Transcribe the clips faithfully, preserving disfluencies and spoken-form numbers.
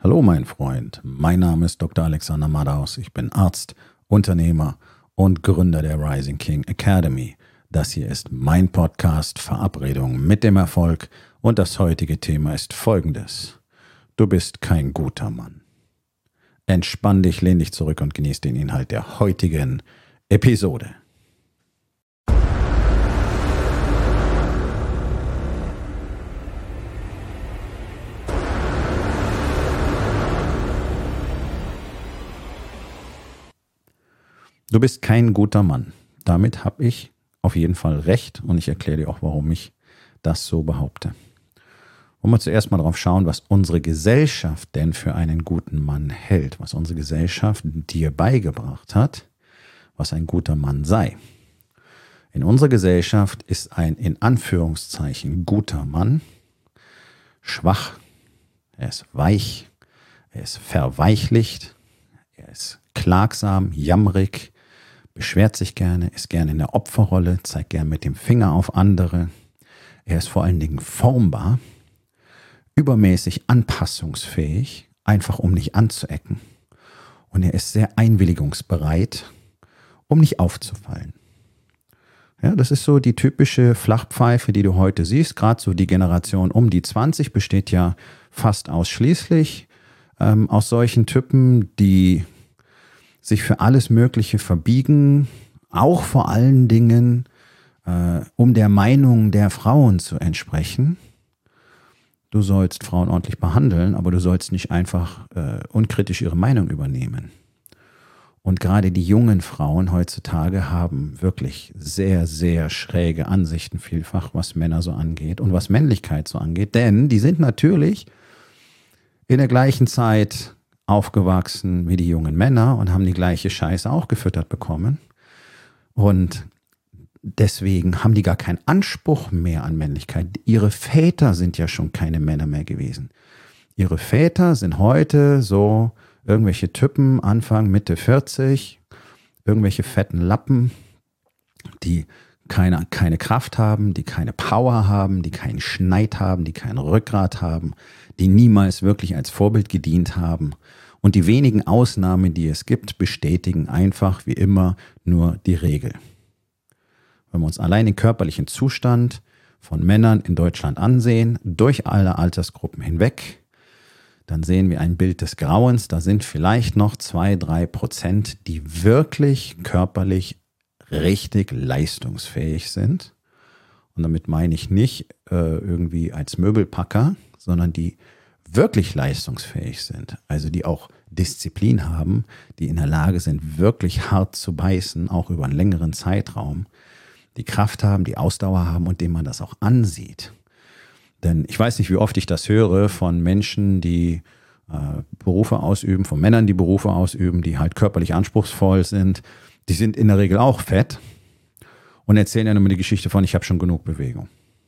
Hallo mein Freund, mein Name ist Doktor Alexander Madaus. Ich bin Arzt, Unternehmer und Gründer der Rising King Academy. Das hier ist mein Podcast Verabredung mit dem Erfolg und das heutige Thema ist folgendes. Du bist kein guter Mann. Entspann dich, lehn dich zurück und genieß den Inhalt der heutigen Episode. Du bist kein guter Mann. Damit habe ich auf jeden Fall recht und ich erkläre dir auch, warum ich das so behaupte. Wollen wir zuerst mal drauf schauen, was unsere Gesellschaft denn für einen guten Mann hält, was unsere Gesellschaft dir beigebracht hat, was ein guter Mann sei. In unserer Gesellschaft ist ein in Anführungszeichen guter Mann schwach, er ist weich, er ist verweichlicht, er ist klagsam, jammrig, beschwert sich gerne, ist gerne in der Opferrolle, zeigt gerne mit dem Finger auf andere. Er ist vor allen Dingen formbar, übermäßig anpassungsfähig, einfach um nicht anzuecken. Und er ist sehr einwilligungsbereit, um nicht aufzufallen. Ja, das ist so die typische Flachpfeife, die du heute siehst. Gerade so die Generation um die zwanzig besteht ja fast ausschließlich ähm, aus solchen Typen, die sich für alles Mögliche verbiegen, auch vor allen Dingen, äh, um der Meinung der Frauen zu entsprechen. Du sollst Frauen ordentlich behandeln, aber du sollst nicht einfach äh, unkritisch ihre Meinung übernehmen. Und gerade die jungen Frauen heutzutage haben wirklich sehr, sehr schräge Ansichten vielfach, was Männer so angeht und was Männlichkeit so angeht. Denn die sind natürlich in der gleichen Zeit aufgewachsen wie die jungen Männer und haben die gleiche Scheiße auch gefüttert bekommen. Und deswegen haben die gar keinen Anspruch mehr an Männlichkeit. Ihre Väter sind ja schon keine Männer mehr gewesen. Ihre Väter sind heute so irgendwelche Typen, Anfang, Mitte vierzig, irgendwelche fetten Lappen, die keine, keine Kraft haben, die keine Power haben, die keinen Schneid haben, die kein Rückgrat haben, die niemals wirklich als Vorbild gedient haben. Und die wenigen Ausnahmen, die es gibt, bestätigen einfach wie immer nur die Regel. Wenn wir uns allein den körperlichen Zustand von Männern in Deutschland ansehen, durch alle Altersgruppen hinweg, dann sehen wir ein Bild des Grauens. Da sind vielleicht noch zwei, drei Prozent, die wirklich körperlich richtig leistungsfähig sind. Und damit meine ich nicht äh, irgendwie als Möbelpacker, sondern die wirklich leistungsfähig sind, also die auch Disziplin haben, die in der Lage sind, wirklich hart zu beißen, auch über einen längeren Zeitraum, die Kraft haben, die Ausdauer haben und dem man das auch ansieht. Denn ich weiß nicht, wie oft ich das höre von Menschen, die äh, Berufe ausüben, von Männern, die Berufe ausüben, die halt körperlich anspruchsvoll sind. Die sind in der Regel auch fett und erzählen ja immer die Geschichte von, ich habe schon genug Bewegung.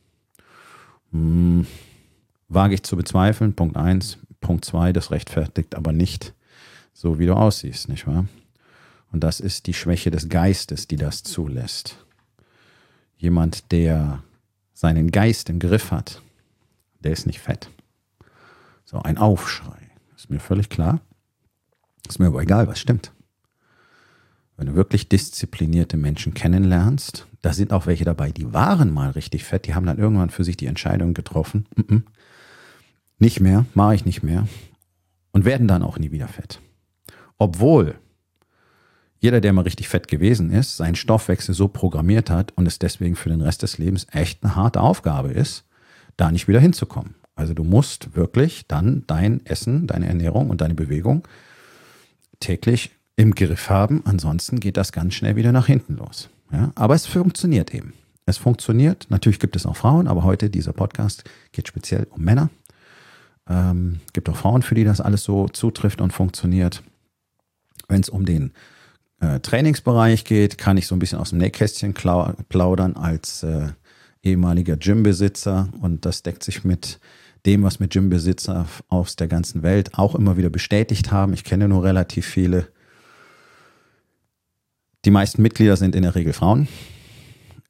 Hm. Wage ich zu bezweifeln, Punkt eins. Punkt zwei, das rechtfertigt aber nicht so, wie du aussiehst, nicht wahr? Und das ist die Schwäche des Geistes, die das zulässt. Jemand, der seinen Geist im Griff hat, der ist nicht fett. So, ein Aufschrei, ist mir völlig klar. Ist mir aber egal, was stimmt. Wenn du wirklich disziplinierte Menschen kennenlernst, da sind auch welche dabei, die waren mal richtig fett, die haben dann irgendwann für sich die Entscheidung getroffen, mm-mm, nicht mehr, mache ich nicht mehr und werden dann auch nie wieder fett. Obwohl jeder, der mal richtig fett gewesen ist, seinen Stoffwechsel so programmiert hat und es deswegen für den Rest des Lebens echt eine harte Aufgabe ist, da nicht wieder hinzukommen. Also du musst wirklich dann dein Essen, deine Ernährung und deine Bewegung täglich im Griff haben, ansonsten geht das ganz schnell wieder nach hinten los. Ja, aber es funktioniert eben. Es funktioniert, natürlich gibt es auch Frauen, aber heute dieser Podcast geht speziell um Männer. Ähm, gibt auch Frauen, für die das alles so zutrifft und funktioniert. Wenn es um den äh, Trainingsbereich geht, kann ich so ein bisschen aus dem Nähkästchen klau- plaudern als äh, ehemaliger Gymbesitzer und das deckt sich mit dem, was mit Gymbesitzer aus der ganzen Welt auch immer wieder bestätigt haben. Ich kenne nur relativ viele. Die meisten Mitglieder sind in der Regel Frauen.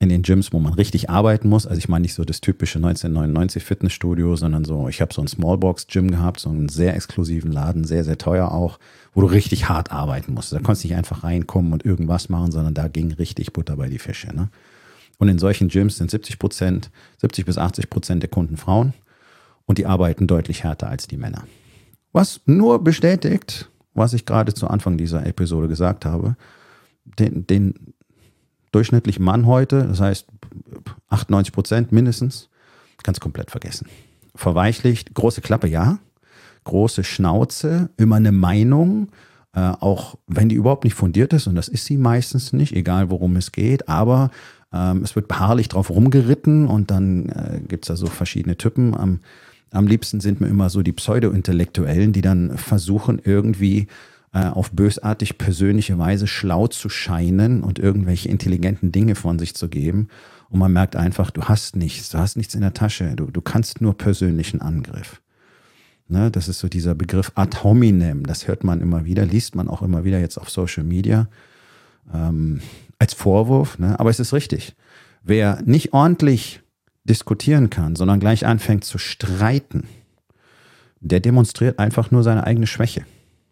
in den Gyms, wo man richtig arbeiten muss. Also ich meine nicht so das typische neunzehnhundertneunundneunzig Fitnessstudio, sondern so, ich habe so ein Smallbox-Gym gehabt, so einen sehr exklusiven Laden, sehr, sehr teuer auch, wo du richtig hart arbeiten musst. Da konntest du nicht einfach reinkommen und irgendwas machen, sondern da ging richtig Butter bei die Fische. Ne? Und in solchen Gyms sind siebzig Prozent, siebzig bis achtzig Prozent der Kunden Frauen und die arbeiten deutlich härter als die Männer. Was nur bestätigt, was ich gerade zu Anfang dieser Episode gesagt habe, den, den durchschnittlichen Mann heute, das heißt achtundneunzig Prozent mindestens, kannst komplett vergessen. Verweichlicht, große Klappe, ja, große Schnauze, immer eine Meinung, äh, auch wenn die überhaupt nicht fundiert ist, und das ist sie meistens nicht, egal worum es geht, aber ähm, es wird beharrlich drauf rumgeritten und dann äh, gibt es da so verschiedene Typen. Am, am liebsten sind mir immer so die Pseudo-Intellektuellen, die dann versuchen irgendwie auf bösartig persönliche Weise schlau zu scheinen und irgendwelche intelligenten Dinge von sich zu geben. Und man merkt einfach, du hast nichts, du hast nichts in der Tasche, du, du kannst nur persönlichen Angriff. Ne, das ist so dieser Begriff ad hominem, das hört man immer wieder, liest man auch immer wieder jetzt auf Social Media ähm, als Vorwurf. Ne? Aber es ist richtig, wer nicht ordentlich diskutieren kann, sondern gleich anfängt zu streiten, der demonstriert einfach nur seine eigene Schwäche.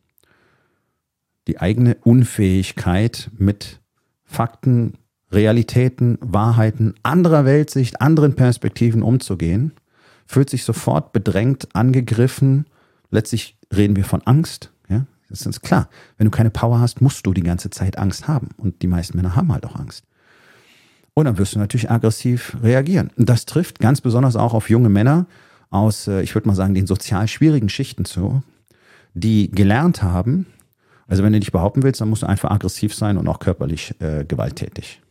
Die eigene Unfähigkeit, mit Fakten, Realitäten, Wahrheiten anderer Weltsicht, anderen Perspektiven umzugehen, fühlt sich sofort bedrängt, angegriffen. Letztlich reden wir von Angst. Ja? Das ist klar. Wenn du keine Power hast, musst du die ganze Zeit Angst haben. Und die meisten Männer haben halt auch Angst. Und dann wirst du natürlich aggressiv reagieren. Und das trifft ganz besonders auch auf junge Männer aus, ich würde mal sagen, den sozial schwierigen Schichten zu, die gelernt haben, also wenn du dich behaupten willst, dann musst du einfach aggressiv sein und auch körperlich äh, gewalttätig.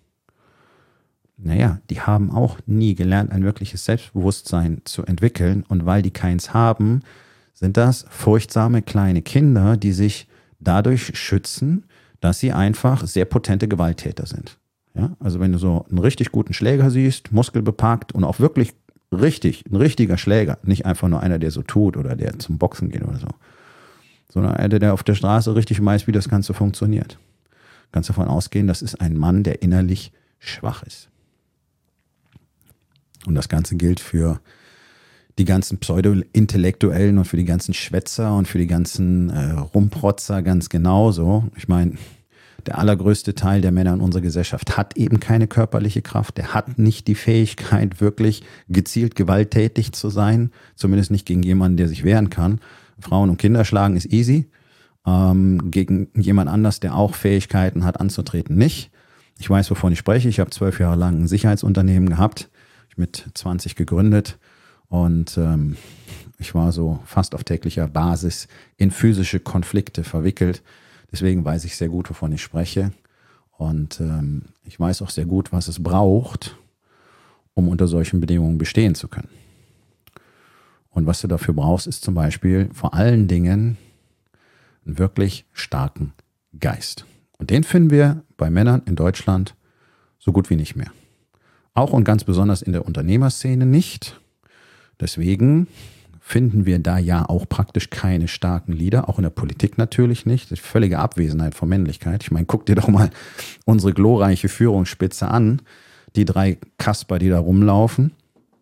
Naja, die haben auch nie gelernt, ein wirkliches Selbstbewusstsein zu entwickeln. Und weil die keins haben, sind das furchtsame kleine Kinder, die sich dadurch schützen, dass sie einfach sehr potente Gewalttäter sind. Ja? Also wenn du so einen richtig guten Schläger siehst, muskelbepackt und auch wirklich richtig, ein richtiger Schläger, nicht einfach nur einer, der so tut oder der zum Boxen geht oder so, sondern einer, der auf der Straße richtig weiß, wie das Ganze funktioniert. Du kannst davon ausgehen, das ist ein Mann, der innerlich schwach ist. Und das Ganze gilt für die ganzen Pseudo-Intellektuellen und für die ganzen Schwätzer und für die ganzen äh, Rumprotzer ganz genauso. Ich meine, der allergrößte Teil der Männer in unserer Gesellschaft hat eben keine körperliche Kraft. Der hat nicht die Fähigkeit, wirklich gezielt gewalttätig zu sein. Zumindest nicht gegen jemanden, der sich wehren kann. Frauen und Kinder schlagen ist easy. Ähm, gegen jemand anders, der auch Fähigkeiten hat, anzutreten, nicht. Ich weiß, wovon ich spreche. Ich habe zwölf Jahre lang ein Sicherheitsunternehmen gehabt. Ich mit zwanzig gegründet. Und ähm, ich war so fast auf täglicher Basis in physische Konflikte verwickelt. Deswegen weiß ich sehr gut, wovon ich spreche. Und ähm, ich weiß auch sehr gut, was es braucht, um unter solchen Bedingungen bestehen zu können. Und was du dafür brauchst, ist zum Beispiel vor allen Dingen einen wirklich starken Geist. Und den finden wir bei Männern in Deutschland so gut wie nicht mehr. Auch und ganz besonders in der Unternehmerszene nicht. Deswegen finden wir da ja auch praktisch keine starken Leader, auch in der Politik natürlich nicht. Das ist völlige Abwesenheit von Männlichkeit. Ich meine, guck dir doch mal unsere glorreiche Führungsspitze an. Die drei Kasper, die da rumlaufen.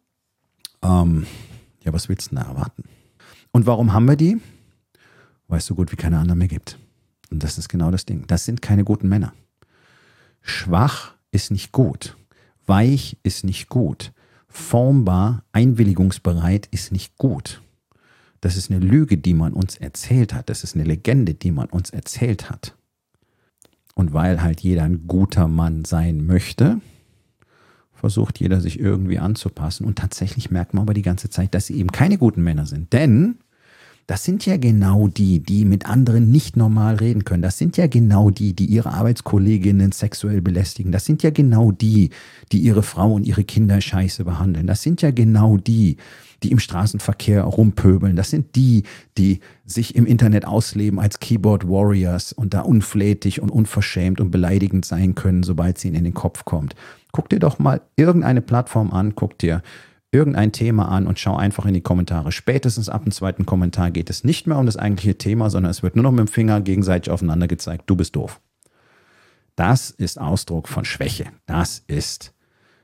Ähm, ja, was willst du denn da erwarten? Und warum haben wir die? Weil es so gut wie keine anderen mehr gibt. Und das ist genau das Ding. Das sind keine guten Männer. Schwach ist nicht gut. Weich ist nicht gut. Formbar, einwilligungsbereit ist nicht gut. Das ist eine Lüge, die man uns erzählt hat. Das ist eine Legende, die man uns erzählt hat. Und weil halt jeder ein guter Mann sein möchte, versucht jeder sich irgendwie anzupassen. Und tatsächlich merkt man aber die ganze Zeit, dass sie eben keine guten Männer sind. Denn das sind ja genau die, die mit anderen nicht normal reden können. Das sind ja genau die, die ihre Arbeitskolleginnen sexuell belästigen. Das sind ja genau die, die ihre Frau und ihre Kinder scheiße behandeln. Das sind ja genau die, die im Straßenverkehr rumpöbeln. Das sind die, die sich im Internet ausleben als Keyboard Warriors und da unflätig und unverschämt und beleidigend sein können, sobald es ihnen in den Kopf kommt. Guck dir doch mal irgendeine Plattform an, guck dir irgendein Thema an und schau einfach in die Kommentare. Spätestens ab dem zweiten Kommentar geht es nicht mehr um das eigentliche Thema, sondern es wird nur noch mit dem Finger gegenseitig aufeinander gezeigt. Du bist doof. Das ist Ausdruck von Schwäche. Das ist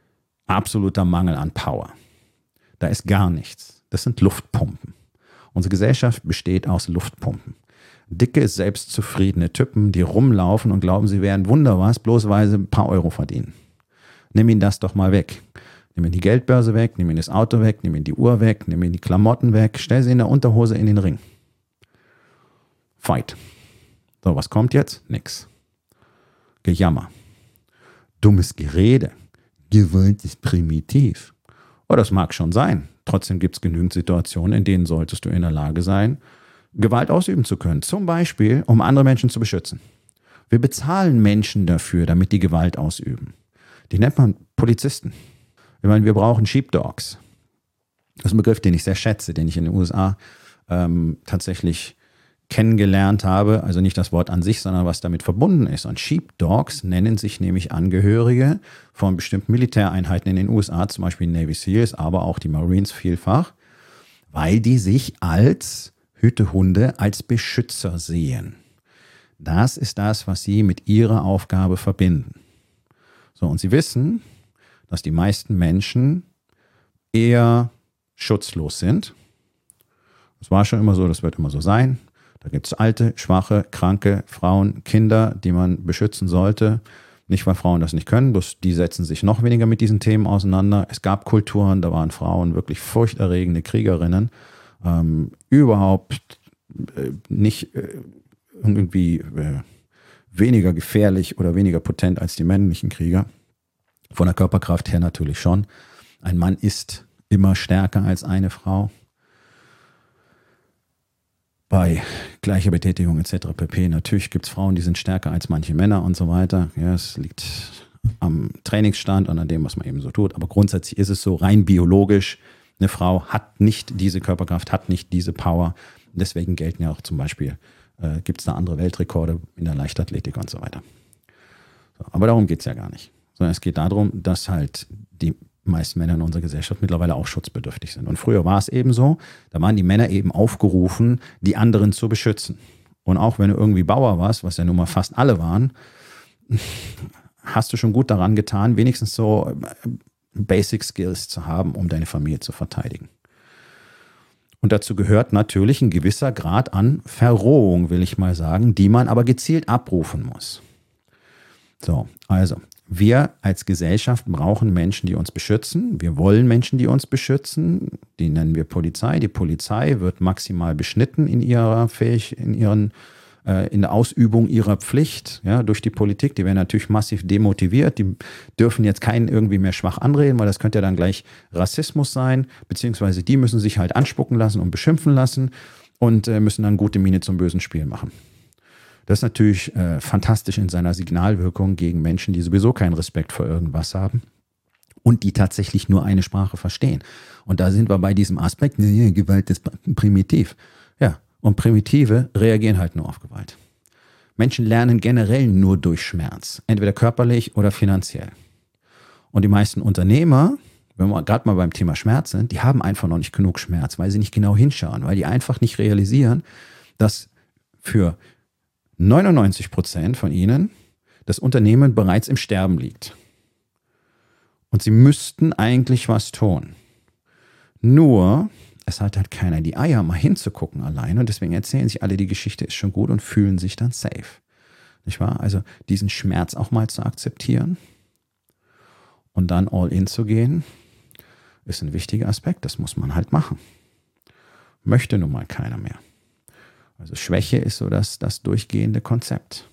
absoluter Mangel an Power. Da ist gar nichts. Das sind Luftpumpen. Unsere Gesellschaft besteht aus Luftpumpen. Dicke, selbstzufriedene Typen, die rumlaufen und glauben, sie wären Wunder was, bloß weil sie ein paar Euro verdienen. Nimm ihnen das doch mal weg. Nimm ihnen die Geldbörse weg, nimm ihnen das Auto weg, nimm ihnen die Uhr weg, nimm ihnen die Klamotten weg, stell sie in der Unterhose in den Ring. Fight. So, was kommt jetzt? Nix. Gejammer. Dummes Gerede. Gewalt ist primitiv. Oh, das mag schon sein. Trotzdem gibt es genügend Situationen, in denen solltest du in der Lage sein, Gewalt ausüben zu können. Zum Beispiel, um andere Menschen zu beschützen. Wir bezahlen Menschen dafür, damit die Gewalt ausüben. Die nennt man Polizisten. Ich meine, wir brauchen Sheepdogs. Das ist ein Begriff, den ich sehr schätze, den ich in den U S A ähm, tatsächlich kennengelernt habe. Also nicht das Wort an sich, sondern was damit verbunden ist. Und Sheepdogs nennen sich nämlich Angehörige von bestimmten Militäreinheiten in den U S A, zum Beispiel Navy Seals, aber auch die Marines vielfach, weil die sich als Hütehunde, als Beschützer sehen. Das ist das, was sie mit ihrer Aufgabe verbinden. So, und sie wissen, dass die meisten Menschen eher schutzlos sind. Das war schon immer so, das wird immer so sein. Da gibt es alte, schwache, kranke Frauen, Kinder, die man beschützen sollte. Nicht, weil Frauen das nicht können, bloß die setzen sich noch weniger mit diesen Themen auseinander. Es gab Kulturen, da waren Frauen wirklich furchterregende Kriegerinnen. Ähm, überhaupt äh, nicht äh, irgendwie äh, weniger gefährlich oder weniger potent als die männlichen Krieger. Von der Körperkraft her natürlich schon. Ein Mann ist immer stärker als eine Frau. Bei gleicher Betätigung et cetera pp. Natürlich gibt es Frauen, die sind stärker als manche Männer und so weiter. Ja, es liegt am Trainingsstand und an dem, was man eben so tut. Aber grundsätzlich ist es so, rein biologisch, eine Frau hat nicht diese Körperkraft, hat nicht diese Power. Deswegen gelten ja auch zum Beispiel, äh, gibt es da andere Weltrekorde in der Leichtathletik und so weiter. So, aber darum geht es ja gar nicht. Sondern es geht darum, dass halt die meisten Männer in unserer Gesellschaft mittlerweile auch schutzbedürftig sind. Und früher war es eben so, da waren die Männer eben aufgerufen, die anderen zu beschützen. Und auch wenn du irgendwie Bauer warst, was ja nun mal fast alle waren, hast du schon gut daran getan, wenigstens so Basic Skills zu haben, um deine Familie zu verteidigen. Und dazu gehört natürlich ein gewisser Grad an Verrohung, will ich mal sagen, die man aber gezielt abrufen muss. So, also wir als Gesellschaft brauchen Menschen, die uns beschützen. Wir wollen Menschen, die uns beschützen. Die nennen wir Polizei. Die Polizei wird maximal beschnitten in ihrer Fähig, in ihren, äh, in der Ausübung ihrer Pflicht, ja, durch die Politik. Die werden natürlich massiv demotiviert. Die dürfen jetzt keinen irgendwie mehr schwach anreden, weil das könnte ja dann gleich Rassismus sein. Beziehungsweise die müssen sich halt anspucken lassen und beschimpfen lassen und äh, müssen dann gute Miene zum bösen Spiel machen. Das ist natürlich äh, fantastisch in seiner Signalwirkung gegen Menschen, die sowieso keinen Respekt vor irgendwas haben und die tatsächlich nur eine Sprache verstehen. Und da sind wir bei diesem Aspekt, ne, Gewalt ist primitiv. Ja, und Primitive reagieren halt nur auf Gewalt. Menschen lernen generell nur durch Schmerz, entweder körperlich oder finanziell. Und die meisten Unternehmer, wenn wir gerade mal beim Thema Schmerz sind, die haben einfach noch nicht genug Schmerz, weil sie nicht genau hinschauen, weil die einfach nicht realisieren, dass für neunundneunzig Prozent von ihnen das Unternehmen bereits im Sterben liegt. Und sie müssten eigentlich was tun. Nur, es hat halt keiner die Eier, mal hinzugucken alleine. Und deswegen erzählen sich alle, die Geschichte ist schon gut und fühlen sich dann safe. Nicht wahr? Also diesen Schmerz auch mal zu akzeptieren und dann all in zu gehen, ist ein wichtiger Aspekt. Das muss man halt machen. Möchte nun mal keiner mehr. Also Schwäche ist so das, das durchgehende Konzept.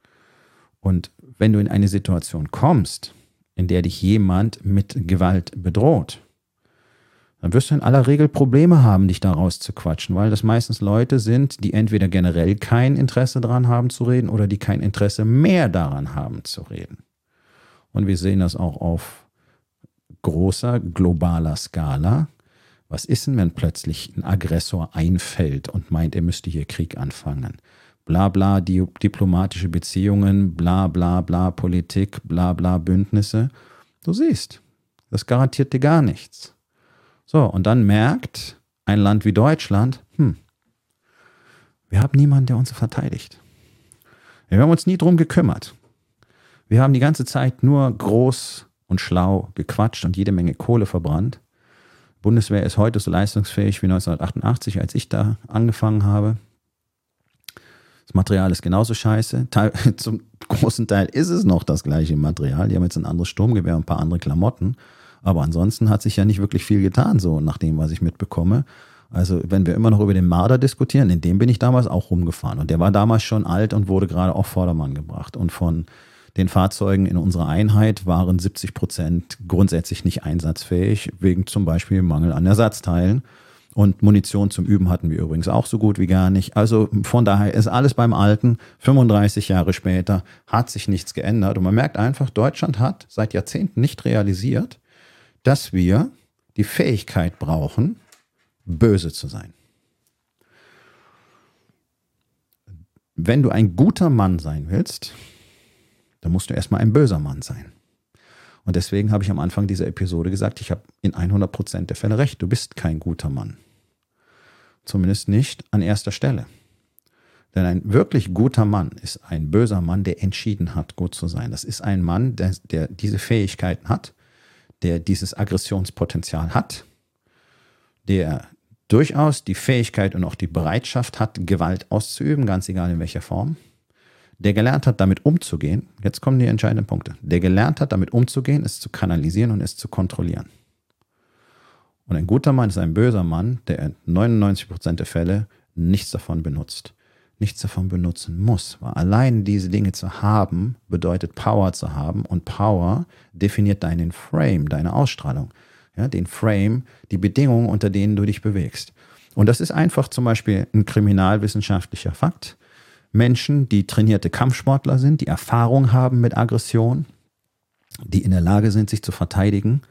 Und wenn du in eine Situation kommst, in der dich jemand mit Gewalt bedroht, dann wirst du in aller Regel Probleme haben, dich da rauszuquatschen, weil das meistens Leute sind, die entweder generell kein Interesse daran haben zu reden oder die kein Interesse mehr daran haben zu reden. Und wir sehen das auch auf großer, globaler Skala. Was ist denn, wenn plötzlich ein Aggressor einfällt und meint, er müsste hier Krieg anfangen? Bla bla, die diplomatische Beziehungen, bla bla bla, Politik, bla bla, Bündnisse. Du siehst, das garantiert dir gar nichts. So, und dann merkt ein Land wie Deutschland, hm, wir haben niemanden, der uns verteidigt. Wir haben uns nie drum gekümmert. Wir haben die ganze Zeit nur groß und schlau gequatscht und jede Menge Kohle verbrannt. Bundeswehr ist heute so leistungsfähig wie neunzehnhundertachtundachtzig, als ich da angefangen habe. Das Material ist genauso scheiße. Teil, zum großen Teil ist es noch das gleiche Material. Die haben jetzt ein anderes Sturmgewehr und ein paar andere Klamotten. Aber ansonsten hat sich ja nicht wirklich viel getan, so nach dem, was ich mitbekomme. Also wenn wir immer noch über den Marder diskutieren, in dem bin ich damals auch rumgefahren. Und der war damals schon alt und wurde gerade auf Vordermann gebracht. Und von den Fahrzeugen in unserer Einheit waren siebzig Prozent grundsätzlich nicht einsatzfähig, wegen zum Beispiel Mangel an Ersatzteilen. Und Munition zum Üben hatten wir übrigens auch so gut wie gar nicht. Also von daher ist alles beim Alten. fünfunddreißig Jahre später hat sich nichts geändert. Und man merkt einfach, Deutschland hat seit Jahrzehnten nicht realisiert, dass wir die Fähigkeit brauchen, böse zu sein. Wenn du ein guter Mann sein willst, dann musst du erstmal ein böser Mann sein. Und deswegen habe ich am Anfang dieser Episode gesagt, ich habe in hundert Prozent der Fälle recht. Du bist kein guter Mann. Zumindest nicht an erster Stelle. Denn ein wirklich guter Mann ist ein böser Mann, der entschieden hat, gut zu sein. Das ist ein Mann, der, der diese Fähigkeiten hat, der dieses Aggressionspotenzial hat, der durchaus die Fähigkeit und auch die Bereitschaft hat, Gewalt auszuüben, ganz egal in welcher Form, der gelernt hat, damit umzugehen. Jetzt kommen die entscheidenden Punkte. Der gelernt hat, damit umzugehen, es zu kanalisieren und es zu kontrollieren. Und ein guter Mann ist ein böser Mann, der in neunundneunzig Prozent der Fälle nichts davon benutzt. Nichts davon benutzen muss. Weil allein diese Dinge zu haben, bedeutet Power zu haben. Und Power definiert deinen Frame, deine Ausstrahlung. Ja, den Frame, die Bedingungen, unter denen du dich bewegst. Und das ist einfach zum Beispiel ein kriminalwissenschaftlicher Fakt. Menschen, die trainierte Kampfsportler sind, die Erfahrung haben mit Aggression, die in der Lage sind, sich zu verteidigen,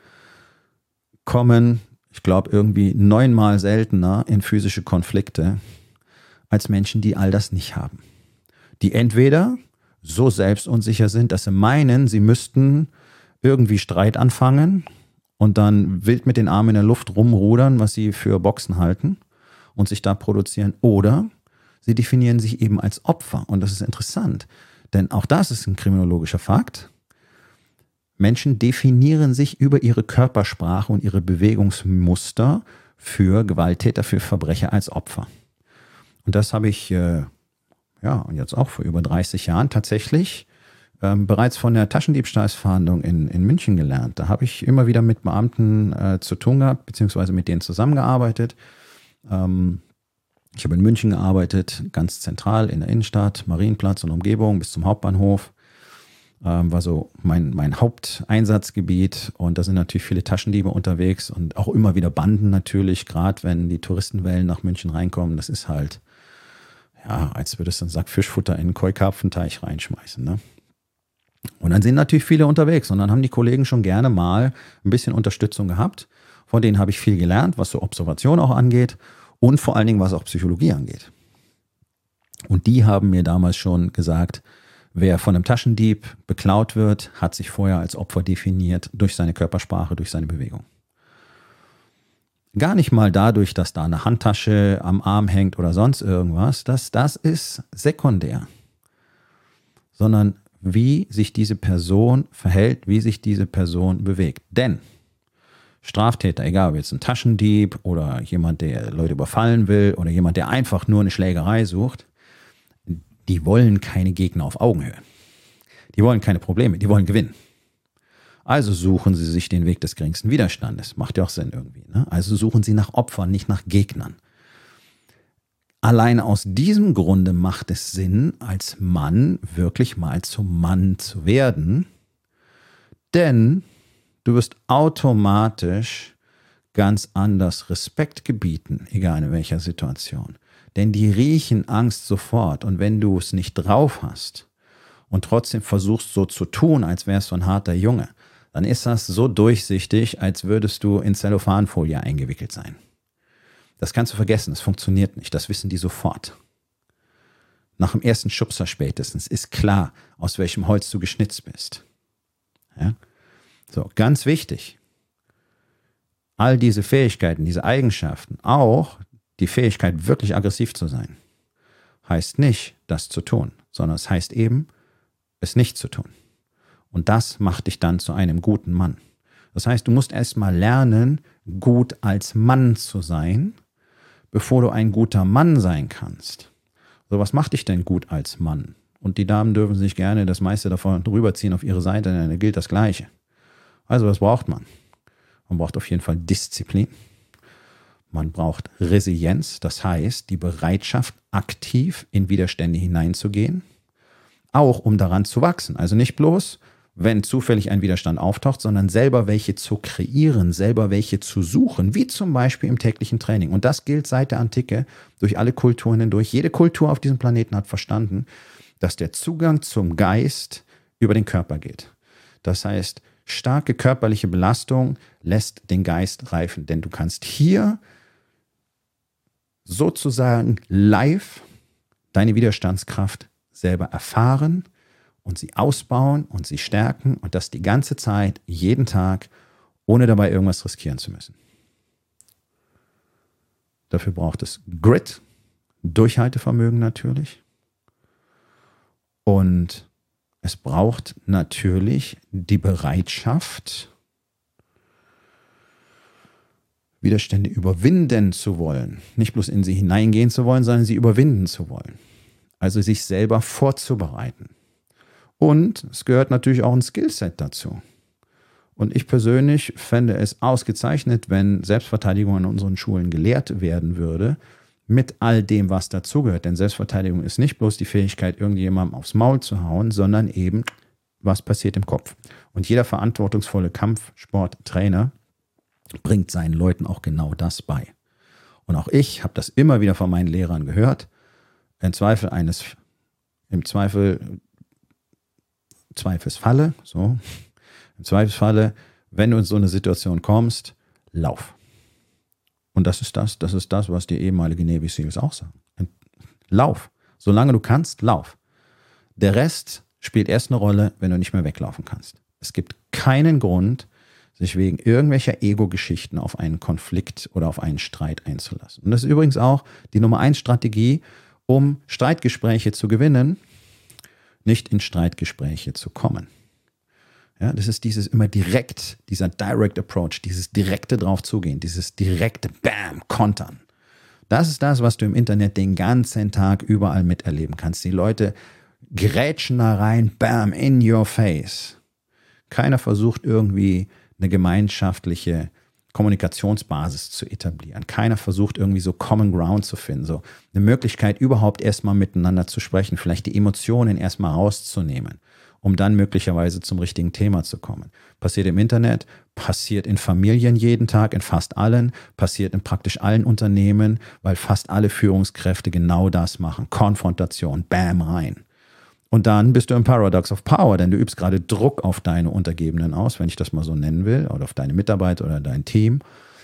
kommen, ich glaube, irgendwie neunmal seltener in physische Konflikte als Menschen, die all das nicht haben. Die entweder so selbstunsicher sind, dass sie meinen, sie müssten irgendwie Streit anfangen und dann wild mit den Armen in der Luft rumrudern, was sie für Boxen halten und sich da produzieren, oder sie definieren sich eben als Opfer. Und das ist interessant, denn auch das ist ein kriminologischer Fakt. Menschen definieren sich über ihre Körpersprache und ihre Bewegungsmuster für Gewalttäter, für Verbrecher als Opfer. Und das habe ich, äh, ja, jetzt auch vor über dreißig Jahren tatsächlich ähm, bereits von der Taschendiebstahlsfahndung in, in München gelernt. Da habe ich immer wieder mit Beamten äh, zu tun gehabt, beziehungsweise mit denen zusammengearbeitet. Ähm, Ich habe in München gearbeitet, ganz zentral in der Innenstadt, Marienplatz und Umgebung bis zum Hauptbahnhof. Ähm, war so mein, mein Haupteinsatzgebiet. Und da sind natürlich viele Taschendiebe unterwegs und auch immer wieder Banden natürlich, gerade wenn die Touristenwellen nach München reinkommen. Das ist halt, ja, als würdest du einen Sack Fischfutter in einen Koi-Karpfenteich reinschmeißen, ne? Und dann sind natürlich viele unterwegs und dann haben die Kollegen schon gerne mal ein bisschen Unterstützung gehabt. Von denen habe ich viel gelernt, was so Observation auch angeht. Und vor allen Dingen, was auch Psychologie angeht. Und die haben mir damals schon gesagt, wer von einem Taschendieb beklaut wird, hat sich vorher als Opfer definiert durch seine Körpersprache, durch seine Bewegung. Gar nicht mal dadurch, dass da eine Handtasche am Arm hängt oder sonst irgendwas. Das, das ist sekundär. Sondern wie sich diese Person verhält, wie sich diese Person bewegt. Denn Straftäter, egal ob jetzt ein Taschendieb oder jemand, der Leute überfallen will oder jemand, der einfach nur eine Schlägerei sucht, die wollen keine Gegner auf Augenhöhe. Die wollen keine Probleme, die wollen gewinnen. Also suchen sie sich den Weg des geringsten Widerstandes. Macht ja auch Sinn irgendwie, ne? Also suchen sie nach Opfern, nicht nach Gegnern. Allein aus diesem Grunde macht es Sinn, als Mann wirklich mal zum Mann zu werden, denn du wirst automatisch ganz anders Respekt gebieten, egal in welcher Situation. Denn die riechen Angst sofort. Und wenn du es nicht drauf hast und trotzdem versuchst so zu tun, als wärst du ein harter Junge, dann ist das so durchsichtig, als würdest du in Zellophanfolie eingewickelt sein. Das kannst du vergessen, das funktioniert nicht. Das wissen die sofort. Nach dem ersten Schubser spätestens ist klar, aus welchem Holz du geschnitzt bist. Ja? So, ganz wichtig. All diese Fähigkeiten, diese Eigenschaften, auch die Fähigkeit, wirklich aggressiv zu sein, heißt nicht, das zu tun, sondern es heißt eben, es nicht zu tun. Und das macht dich dann zu einem guten Mann. Das heißt, du musst erst mal lernen, gut als Mann zu sein, bevor du ein guter Mann sein kannst. So, was macht dich denn gut als Mann? Und die Damen dürfen sich gerne das meiste davon rüberziehen auf ihre Seite, denn da gilt das Gleiche. Also, was braucht man? Man braucht auf jeden Fall Disziplin. Man braucht Resilienz, das heißt die Bereitschaft, aktiv in Widerstände hineinzugehen, auch um daran zu wachsen. Also nicht bloß, wenn zufällig ein Widerstand auftaucht, sondern selber welche zu kreieren, selber welche zu suchen, wie zum Beispiel im täglichen Training. Und das gilt seit der Antike durch alle Kulturen hindurch. Jede Kultur auf diesem Planeten hat verstanden, dass der Zugang zum Geist über den Körper geht. Das heißt, starke körperliche Belastung lässt den Geist reifen, denn du kannst hier sozusagen live deine Widerstandskraft selber erfahren und sie ausbauen und sie stärken und das die ganze Zeit, jeden Tag, ohne dabei irgendwas riskieren zu müssen. Dafür braucht es Grit, Durchhaltevermögen natürlich. Und es braucht natürlich die Bereitschaft, Widerstände überwinden zu wollen. Nicht bloß in sie hineingehen zu wollen, sondern sie überwinden zu wollen. Also sich selber vorzubereiten. Und es gehört natürlich auch ein Skillset dazu. Und ich persönlich fände es ausgezeichnet, wenn Selbstverteidigung an unseren Schulen gelehrt werden würde, mit all dem, was dazugehört. Denn Selbstverteidigung ist nicht bloß die Fähigkeit, irgendjemandem aufs Maul zu hauen, sondern eben, was passiert im Kopf. Und jeder verantwortungsvolle Kampfsporttrainer bringt seinen Leuten auch genau das bei. Und auch ich habe das immer wieder von meinen Lehrern gehört. Im Zweifel eines, im Zweifel, Zweifelsfalle, so, im Zweifelsfalle, wenn du in so eine Situation kommst, lauf. Und das ist das, das ist das, was die ehemalige Navy Seals auch sagen. Lauf. Solange du kannst, lauf. Der Rest spielt erst eine Rolle, wenn du nicht mehr weglaufen kannst. Es gibt keinen Grund, sich wegen irgendwelcher Ego-Geschichten auf einen Konflikt oder auf einen Streit einzulassen. Und das ist übrigens auch die Nummer eins Strategie, um Streitgespräche zu gewinnen, nicht in Streitgespräche zu kommen. Ja, das ist dieses immer direkt, dieser Direct Approach, dieses direkte drauf zugehen, dieses direkte Bam, Kontern. Das ist das, was du im Internet den ganzen Tag überall miterleben kannst. Die Leute grätschen da rein, Bam, in your face. Keiner versucht irgendwie eine gemeinschaftliche Kommunikationsbasis zu etablieren. Keiner versucht irgendwie so Common Ground zu finden, so eine Möglichkeit überhaupt erstmal miteinander zu sprechen, vielleicht die Emotionen erstmal rauszunehmen, um dann möglicherweise zum richtigen Thema zu kommen. Passiert im Internet, passiert in Familien jeden Tag, in fast allen, passiert in praktisch allen Unternehmen, weil fast alle Führungskräfte genau das machen. Konfrontation, bam, rein. Und dann bist du im Paradox of Power, denn du übst gerade Druck auf deine Untergebenen aus, wenn ich das mal so nennen will, oder auf deine Mitarbeiter oder dein Team.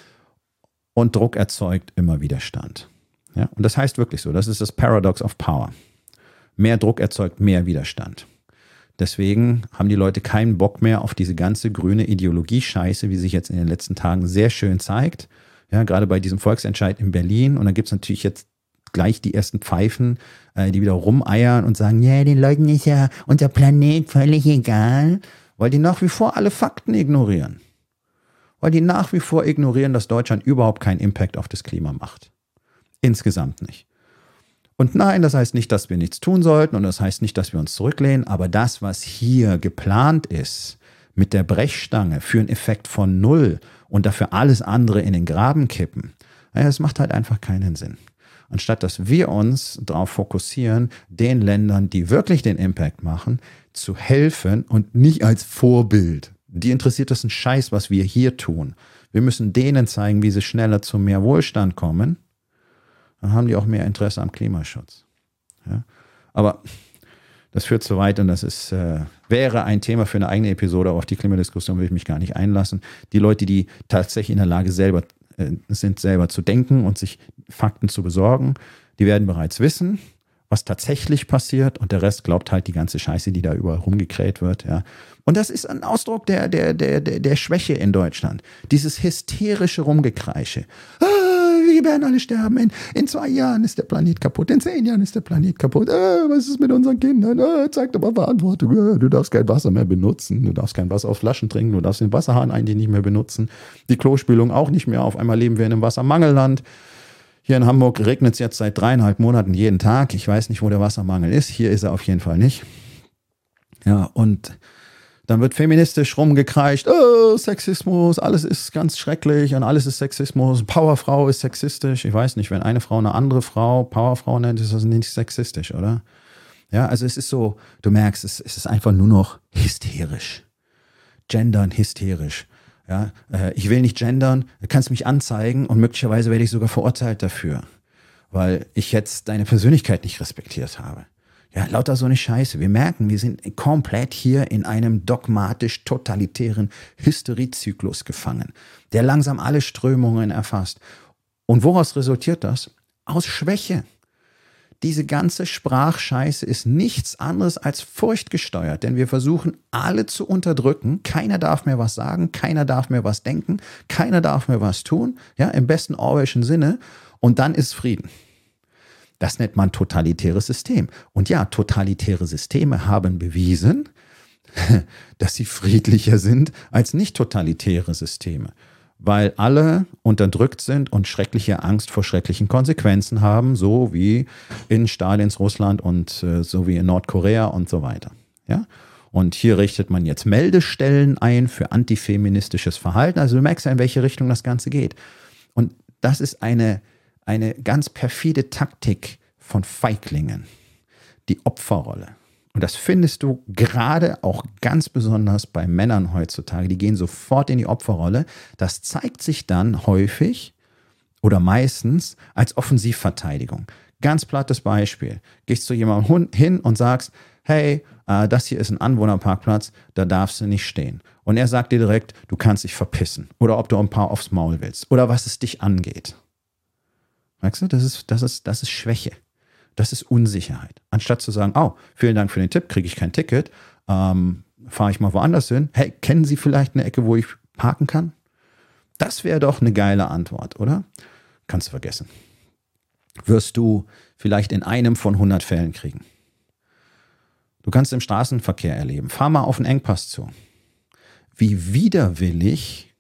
Und Druck erzeugt immer Widerstand. Ja? Und das heißt wirklich so, das ist das Paradox of Power. Mehr Druck erzeugt mehr Widerstand. Deswegen haben die Leute keinen Bock mehr auf diese ganze grüne Ideologie-Scheiße, wie sich jetzt in den letzten Tagen sehr schön zeigt. Ja, gerade bei diesem Volksentscheid in Berlin. Und dann gibt es natürlich jetzt gleich die ersten Pfeifen, äh, die wieder rumeiern und sagen, ja, den Leuten ist ja unser Planet völlig egal, weil die nach wie vor alle Fakten ignorieren. Weil die nach wie vor ignorieren, dass Deutschland überhaupt keinen Impact auf das Klima macht. Insgesamt nicht. Und nein, das heißt nicht, dass wir nichts tun sollten und das heißt nicht, dass wir uns zurücklehnen, aber das, was hier geplant ist, mit der Brechstange für einen Effekt von null und dafür alles andere in den Graben kippen, naja, das macht halt einfach keinen Sinn. Anstatt dass wir uns darauf fokussieren, den Ländern, die wirklich den Impact machen, zu helfen und nicht als Vorbild. Die interessiert das ein Scheiß, was wir hier tun. Wir müssen denen zeigen, wie sie schneller zu mehr Wohlstand kommen. Dann haben die auch mehr Interesse am Klimaschutz. Ja? Aber das führt zu weit und das ist, äh, wäre ein Thema für eine eigene Episode, aber auf die Klimadiskussion will ich mich gar nicht einlassen. Die Leute, die tatsächlich in der Lage selber äh, sind, selber zu denken und sich Fakten zu besorgen, die werden bereits wissen, was tatsächlich passiert und der Rest glaubt halt die ganze Scheiße, die da überall rumgekräht wird. Ja. Und das ist ein Ausdruck der, der, der, der, der Schwäche in Deutschland. Dieses hysterische Rumgekreische. Ah, wir werden alle sterben. In, in zwei Jahren ist der Planet kaputt. In zehn Jahren ist der Planet kaputt. Äh, was ist mit unseren Kindern? Äh, zeig doch mal Verantwortung. Äh, du darfst kein Wasser mehr benutzen. Du darfst kein Wasser aus Flaschen trinken. Du darfst den Wasserhahn eigentlich nicht mehr benutzen. Die Klospülung auch nicht mehr. Auf einmal leben wir in einem Wassermangelland. Hier in Hamburg regnet es jetzt seit dreieinhalb Monaten jeden Tag. Ich weiß nicht, wo der Wassermangel ist. Hier ist er auf jeden Fall nicht. Ja, und dann wird feministisch rumgekreischt, oh, Sexismus, alles ist ganz schrecklich und alles ist Sexismus. Powerfrau ist sexistisch. Ich weiß nicht, wenn eine Frau eine andere Frau Powerfrau nennt, ist das nicht sexistisch, oder? Ja, also es ist so, du merkst, es, es ist einfach nur noch hysterisch. Gendern, hysterisch. Ja, äh, ich will nicht gendern, du kannst mich anzeigen und möglicherweise werde ich sogar verurteilt dafür, weil ich jetzt deine Persönlichkeit nicht respektiert habe. Ja, lauter so eine Scheiße. Wir merken, wir sind komplett hier in einem dogmatisch-totalitären Hysteriezyklus gefangen, der langsam alle Strömungen erfasst. Und woraus resultiert das? Aus Schwäche. Diese ganze Sprachscheiße ist nichts anderes als furchtgesteuert, denn wir versuchen alle zu unterdrücken. Keiner darf mehr was sagen, keiner darf mehr was denken, keiner darf mehr was tun, ja, im besten Orwellschen Sinne. Und dann ist Frieden. Das nennt man totalitäres System. Und ja, totalitäre Systeme haben bewiesen, dass sie friedlicher sind als nicht totalitäre Systeme, weil alle unterdrückt sind und schreckliche Angst vor schrecklichen Konsequenzen haben, so wie in Stalins Russland und äh, so wie in Nordkorea und so weiter. Ja? Und hier richtet man jetzt Meldestellen ein für antifeministisches Verhalten. Also du merkst ja, in welche Richtung das Ganze geht. Und das ist eine Eine ganz perfide Taktik von Feiglingen, die Opferrolle. Und das findest du gerade auch ganz besonders bei Männern heutzutage. Die gehen sofort in die Opferrolle. Das zeigt sich dann häufig oder meistens als Offensivverteidigung. Ganz plattes Beispiel. Gehst zu jemandem hin und sagst, hey, äh, das hier ist ein Anwohnerparkplatz, da darfst du nicht stehen. Und er sagt dir direkt, du kannst dich verpissen. Oder ob du ein paar aufs Maul willst. Oder was es dich angeht. Weißt du, das ist, das ist, das ist Schwäche. Das ist Unsicherheit. Anstatt zu sagen, oh, vielen Dank für den Tipp, kriege ich kein Ticket, ähm, fahre ich mal woanders hin. Hey, kennen Sie vielleicht eine Ecke, wo ich parken kann? Das wäre doch eine geile Antwort, oder? Kannst du vergessen. Wirst du vielleicht in einem von hundert Fällen kriegen. Du kannst im Straßenverkehr erleben. Fahr mal auf einen Engpass zu. Wie widerwillig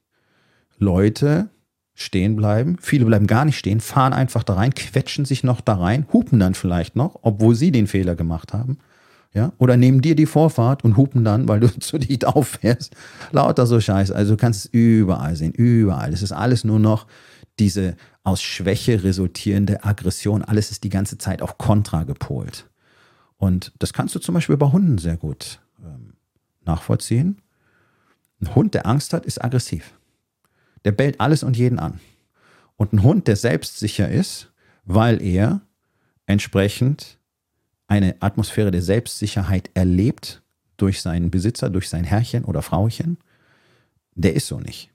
Leute stehen bleiben. Viele bleiben gar nicht stehen, fahren einfach da rein, quetschen sich noch da rein, hupen dann vielleicht noch, obwohl sie den Fehler gemacht haben. Ja? Oder nehmen dir die Vorfahrt und hupen dann, weil du zu dicht auffährst. Lauter so Scheiße. Also du kannst es überall sehen, überall. Es ist alles nur noch diese aus Schwäche resultierende Aggression. Alles ist die ganze Zeit auf Kontra gepolt. Und das kannst du zum Beispiel bei Hunden sehr gut ähm, nachvollziehen. Ein Hund, der Angst hat, ist aggressiv. Der bellt alles und jeden an. Und ein Hund, der selbstsicher ist, weil er entsprechend eine Atmosphäre der Selbstsicherheit erlebt durch seinen Besitzer, durch sein Herrchen oder Frauchen, der ist so nicht.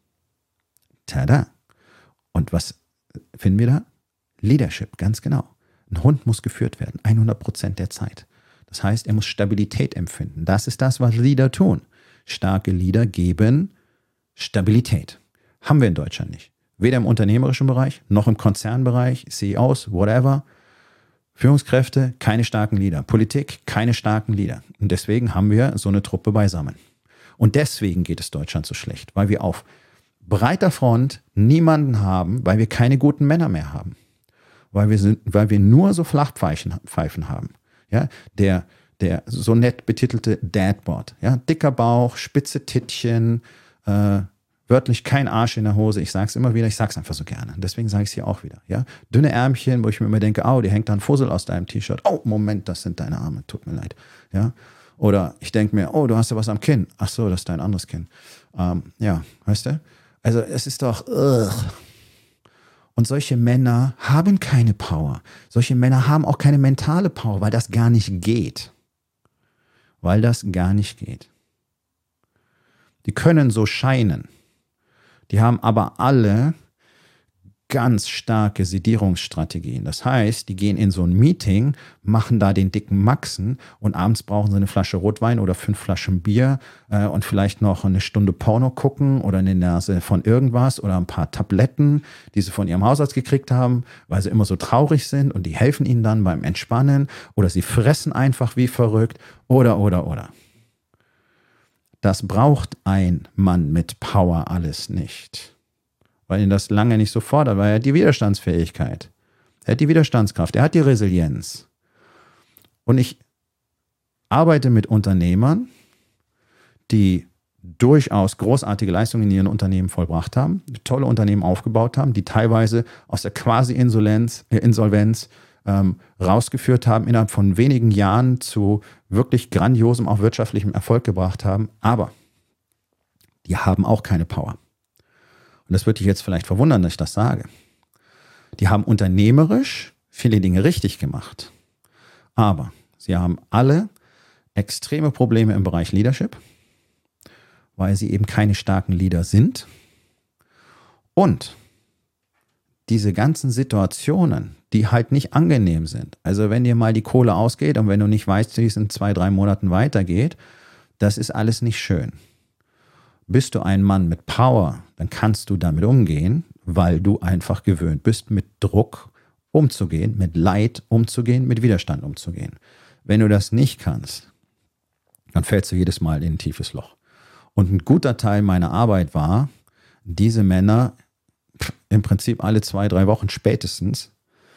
Tada. Und was finden wir da? Leadership, ganz genau. Ein Hund muss geführt werden, hundert Prozent der Zeit. Das heißt, er muss Stabilität empfinden. Das ist das, was Leader tun. Starke Leader geben Stabilität. Haben wir in Deutschland nicht. Weder im unternehmerischen Bereich, noch im Konzernbereich, C E Os, whatever. Führungskräfte, keine starken Leader. Politik, keine starken Leader. Und deswegen haben wir so eine Truppe beisammen. Und deswegen geht es Deutschland so schlecht, weil wir auf breiter Front niemanden haben, weil wir keine guten Männer mehr haben. Weil wir, sind, weil wir nur so Flachpfeifen haben. Ja, der, der so nett betitelte Dadbot. Ja, dicker Bauch, spitze Tittchen, äh, wörtlich kein Arsch in der Hose. Ich sage es immer wieder, ich sage es einfach so gerne. Deswegen sage ich es hier auch wieder. Ja? Dünne Ärmchen, wo ich mir immer denke, oh, dir hängt da ein Fussel aus deinem T-Shirt. Oh, Moment, das sind deine Arme, tut mir leid. Ja? Oder ich denke mir, oh, du hast ja was am Kinn. Ach so, das ist dein anderes Kinn. Ähm, ja, weißt du? Also es ist doch... Ugh. Und solche Männer haben keine Power. Solche Männer haben auch keine mentale Power, weil das gar nicht geht. Weil das gar nicht geht. Die können so scheinen. Die haben aber alle ganz starke Sedierungsstrategien. Das heißt, die gehen in so ein Meeting, machen da den dicken Maxen und abends brauchen sie eine Flasche Rotwein oder fünf Flaschen Bier äh, und vielleicht noch eine Stunde Porno gucken oder eine Nase von irgendwas oder ein paar Tabletten, die sie von ihrem Hausarzt gekriegt haben, weil sie immer so traurig sind und die helfen ihnen dann beim Entspannen oder sie fressen einfach wie verrückt oder, oder, oder. Das braucht ein Mann mit Power alles nicht. Weil ihn das lange nicht so fordert, weil er hat die Widerstandsfähigkeit. Er hat die Widerstandskraft, er hat die Resilienz. Und ich arbeite mit Unternehmern, die durchaus großartige Leistungen in ihren Unternehmen vollbracht haben, tolle Unternehmen aufgebaut haben, die teilweise aus der Quasi-Insolvenz äh, Insolvenz, ähm, rausgeführt haben, innerhalb von wenigen Jahren zu wirklich grandiosem, auch wirtschaftlichem Erfolg gebracht haben. Aber die haben auch keine Power. Und das würde dich jetzt vielleicht verwundern, dass ich das sage. Die haben unternehmerisch viele Dinge richtig gemacht. Aber sie haben alle extreme Probleme im Bereich Leadership, weil sie eben keine starken Leader sind. Und diese ganzen Situationen, die halt nicht angenehm sind. Also wenn dir mal die Kohle ausgeht und wenn du nicht weißt, wie es in zwei, drei Monaten weitergeht, das ist alles nicht schön. Bist du ein Mann mit Power, dann kannst du damit umgehen, weil du einfach gewöhnt bist, mit Druck umzugehen, mit Leid umzugehen, mit Widerstand umzugehen. Wenn du das nicht kannst, dann fällst du jedes Mal in ein tiefes Loch. Und ein guter Teil meiner Arbeit war, diese Männer im Prinzip alle zwei, drei Wochen spätestens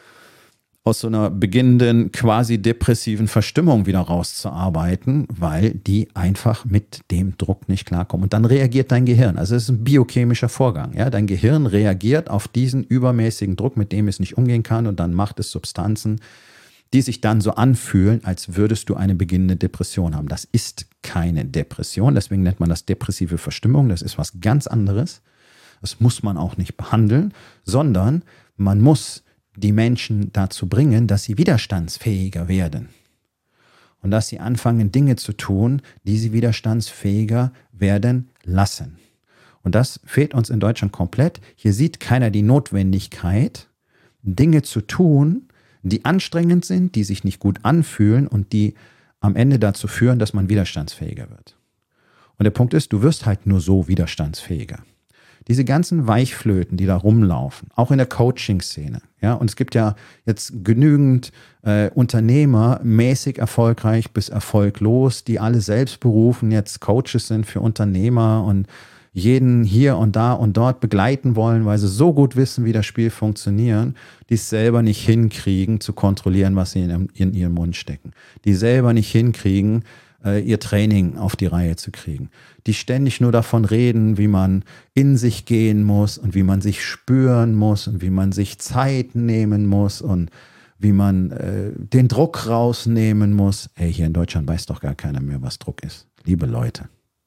aus so einer beginnenden, quasi depressiven Verstimmung wieder rauszuarbeiten, weil die einfach mit dem Druck nicht klarkommen. Und dann reagiert dein Gehirn. Also es ist ein biochemischer Vorgang. Ja? Dein Gehirn reagiert auf diesen übermäßigen Druck, mit dem es nicht umgehen kann, und dann macht es Substanzen, die sich dann so anfühlen, als würdest du eine beginnende Depression haben. Das ist keine Depression, deswegen nennt man das depressive Verstimmung. Das ist was ganz anderes. Das muss man auch nicht behandeln, sondern man muss die Menschen dazu bringen, dass sie widerstandsfähiger werden. Und dass sie anfangen, Dinge zu tun, die sie widerstandsfähiger werden lassen. Und das fehlt uns in Deutschland komplett. Hier sieht keiner die Notwendigkeit, Dinge zu tun, die anstrengend sind, die sich nicht gut anfühlen und die am Ende dazu führen, dass man widerstandsfähiger wird. Und der Punkt ist, du wirst halt nur so widerstandsfähiger. Diese ganzen Weichflöten, die da rumlaufen, auch in der Coaching-Szene. Ja, und es gibt ja jetzt genügend äh, Unternehmer, mäßig erfolgreich bis erfolglos, die alle selbstberufen jetzt Coaches sind für Unternehmer und jeden hier und da und dort begleiten wollen, weil sie so gut wissen, wie das Spiel funktioniert, die es selber nicht hinkriegen, zu kontrollieren, was sie in, in ihren Mund stecken. Die selber nicht hinkriegen, ihr Training auf die Reihe zu kriegen. Die ständig nur davon reden, wie man in sich gehen muss und wie man sich spüren muss und wie man sich Zeit nehmen muss und wie man äh, den Druck rausnehmen muss. Hey, hier in Deutschland weiß doch gar keiner mehr, was Druck ist. Liebe Leute,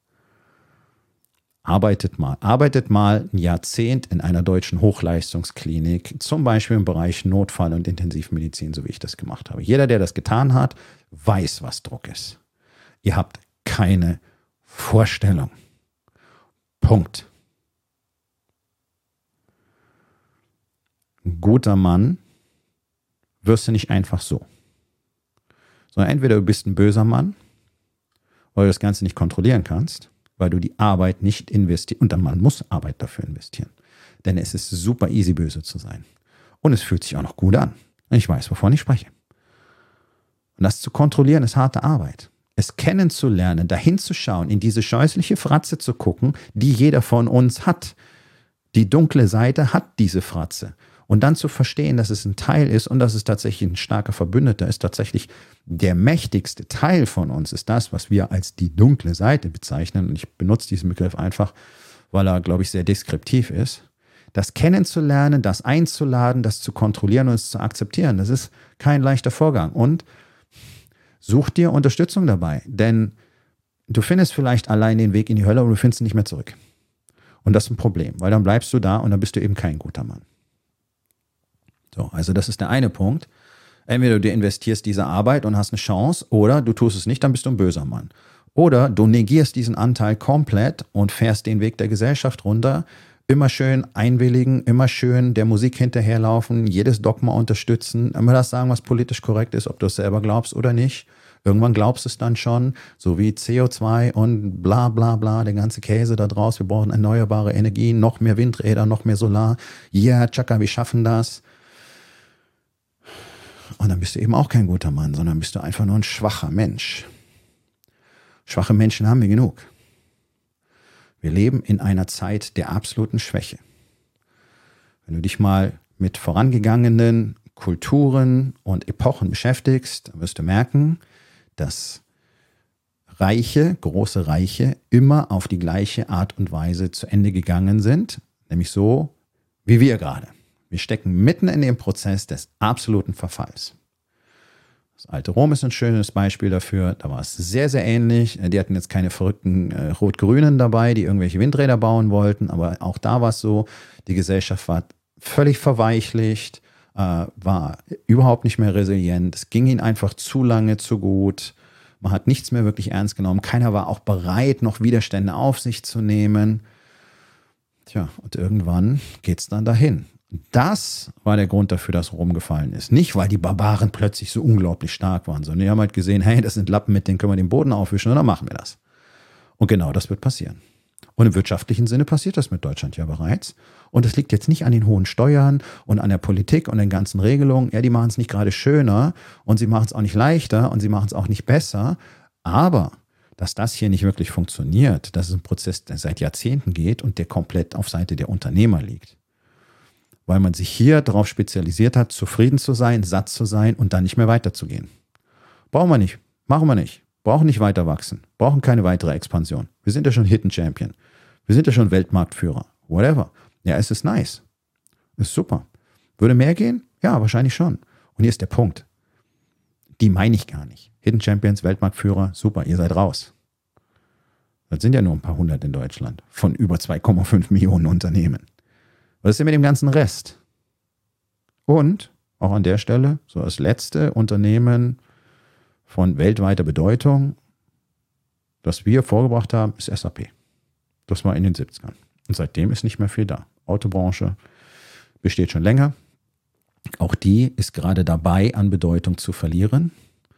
arbeitet mal. Arbeitet mal ein Jahrzehnt in einer deutschen Hochleistungsklinik, zum Beispiel im Bereich Notfall- und Intensivmedizin, so wie ich das gemacht habe. Jeder, der das getan hat, weiß, was Druck ist. Ihr habt keine Vorstellung. Punkt. Ein guter Mann wirst du nicht einfach so. Sondern entweder du bist ein böser Mann, weil du das Ganze nicht kontrollieren kannst, weil du die Arbeit nicht investierst. Und dann man muss Arbeit dafür investieren. Denn es ist super easy, böse zu sein. Und es fühlt sich auch noch gut an. Und ich weiß, wovon ich spreche. Und das zu kontrollieren ist harte Arbeit. Es kennenzulernen, dahin zu schauen, in diese scheußliche Fratze zu gucken, die jeder von uns hat. Die dunkle Seite hat diese Fratze. Und dann zu verstehen, dass es ein Teil ist und dass es tatsächlich ein starker Verbündeter ist. Tatsächlich der mächtigste Teil von uns ist das, was wir als die dunkle Seite bezeichnen. Und ich benutze diesen Begriff einfach, weil er, glaube ich, sehr deskriptiv ist. Das kennenzulernen, das einzuladen, das zu kontrollieren und es zu akzeptieren, das ist kein leichter Vorgang. Und such dir Unterstützung dabei, denn du findest vielleicht allein den Weg in die Hölle, aber du findest ihn nicht mehr zurück. Und das ist ein Problem, weil dann bleibst du da und dann bist du eben kein guter Mann. So, also das ist der eine Punkt. Entweder du investierst diese Arbeit und hast eine Chance, oder du tust es nicht, dann bist du ein böser Mann. Oder du negierst diesen Anteil komplett und fährst den Weg der Gesellschaft runter, Immer schön einwilligen, immer schön der Musik hinterherlaufen, jedes Dogma unterstützen, immer das sagen, was politisch korrekt ist, ob du es selber glaubst oder nicht. Irgendwann glaubst du es dann schon, so wie C O zwei und bla bla bla, der ganze Käse da draus. Wir brauchen erneuerbare Energien, noch mehr Windräder, noch mehr Solar. Ja, yeah, tschakka, wir schaffen das. Und dann bist du eben auch kein guter Mann, sondern bist du einfach nur ein schwacher Mensch. Schwache Menschen haben wir genug. Wir leben in einer Zeit der absoluten Schwäche. Wenn du dich mal mit vorangegangenen Kulturen und Epochen beschäftigst, dann wirst du merken, dass Reiche, große Reiche, immer auf die gleiche Art und Weise zu Ende gegangen sind, nämlich so wie wir gerade. Wir stecken mitten in dem Prozess des absoluten Verfalls. Das alte Rom ist ein schönes Beispiel dafür. Da war es sehr, sehr ähnlich. Die hatten jetzt keine verrückten äh, Rot-Grünen dabei, die irgendwelche Windräder bauen wollten. Aber auch da war es so, die Gesellschaft war völlig verweichlicht, äh, war überhaupt nicht mehr resilient. Es ging ihnen einfach zu lange zu gut. Man hat nichts mehr wirklich ernst genommen. Keiner war auch bereit, noch Widerstände auf sich zu nehmen. Tja, und irgendwann geht es dann dahin. Das war der Grund dafür, dass Rom gefallen ist. Nicht, weil die Barbaren plötzlich so unglaublich stark waren, sondern die haben halt gesehen, hey, das sind Lappen, mit denen können wir den Boden aufwischen und dann machen wir das. Und genau das wird passieren. Und im wirtschaftlichen Sinne passiert das mit Deutschland ja bereits. Und es liegt jetzt nicht an den hohen Steuern und an der Politik und den ganzen Regelungen. Ja, die machen es nicht gerade schöner und sie machen es auch nicht leichter und sie machen es auch nicht besser. Aber dass das hier nicht wirklich funktioniert, das ist ein Prozess, der seit Jahrzehnten geht und der komplett auf Seite der Unternehmer liegt. Weil man sich hier darauf spezialisiert hat, zufrieden zu sein, satt zu sein und dann nicht mehr weiterzugehen. Brauchen wir nicht, machen wir nicht, brauchen nicht weiter wachsen, brauchen keine weitere Expansion. Wir sind ja schon Hidden Champion, wir sind ja schon Weltmarktführer, whatever. Ja, es ist nice, ist super. Würde mehr gehen? Ja, wahrscheinlich schon. Und hier ist der Punkt. Die meine ich gar nicht. Hidden Champions, Weltmarktführer, super, ihr seid raus. Das sind ja nur ein paar hundert in Deutschland von über zwei Komma fünf Millionen Unternehmen. Was ist denn mit dem ganzen Rest? Und auch an der Stelle, so das letzte Unternehmen von weltweiter Bedeutung, das wir vorgebracht haben, ist S A P. Das war in den siebzigern. Und seitdem ist nicht mehr viel da. Autobranche besteht schon länger. Auch die ist gerade dabei, an Bedeutung zu verlieren.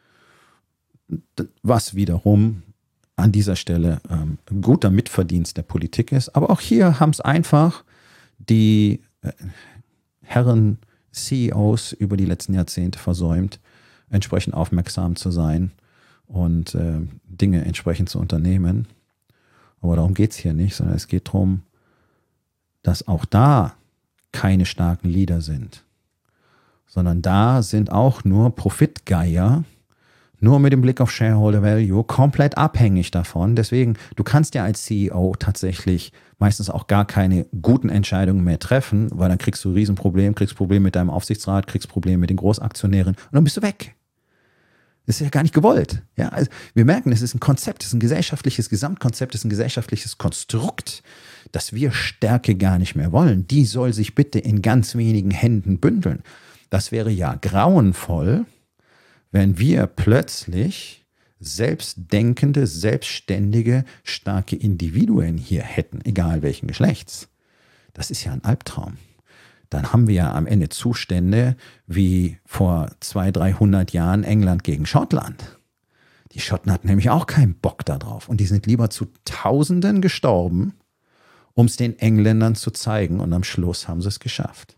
Was wiederum an dieser Stelle ähm, guter Mitverdienst der Politik ist. Aber auch hier haben es einfach die äh, Herren C E Os über die letzten Jahrzehnte versäumt, entsprechend aufmerksam zu sein und äh, Dinge entsprechend zu unternehmen. Aber darum geht es hier nicht, sondern es geht darum, dass auch da keine starken Leader sind, sondern da sind auch nur Profitgeier, nur mit dem Blick auf Shareholder Value, komplett abhängig davon. Deswegen, du kannst ja als C E O tatsächlich meistens auch gar keine guten Entscheidungen mehr treffen, weil dann kriegst du ein Riesenproblem, kriegst Probleme mit deinem Aufsichtsrat, kriegst Probleme mit den Großaktionären und dann bist du weg. Das ist ja gar nicht gewollt. Ja, also wir merken, es ist ein Konzept, es ist ein gesellschaftliches Gesamtkonzept, es ist ein gesellschaftliches Konstrukt, dass wir Stärke gar nicht mehr wollen. Die soll sich bitte in ganz wenigen Händen bündeln. Das wäre ja grauenvoll, wenn wir plötzlich selbstdenkende, selbstständige, starke Individuen hier hätten, egal welchen Geschlechts. Das ist ja ein Albtraum. Dann haben wir ja am Ende Zustände wie vor zweihundert, dreihundert Jahren England gegen Schottland. Die Schotten hatten nämlich auch keinen Bock darauf und die sind lieber zu Tausenden gestorben, um es den Engländern zu zeigen und am Schluss haben sie es geschafft.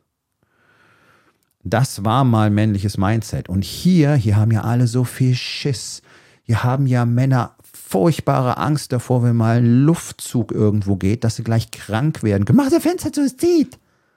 Das war mal männliches Mindset. Und hier, hier haben ja alle so viel Schiss. Hier haben ja Männer furchtbare Angst davor, wenn mal ein Luftzug irgendwo geht, dass sie gleich krank werden. Mach das Fenster zu, es zieht.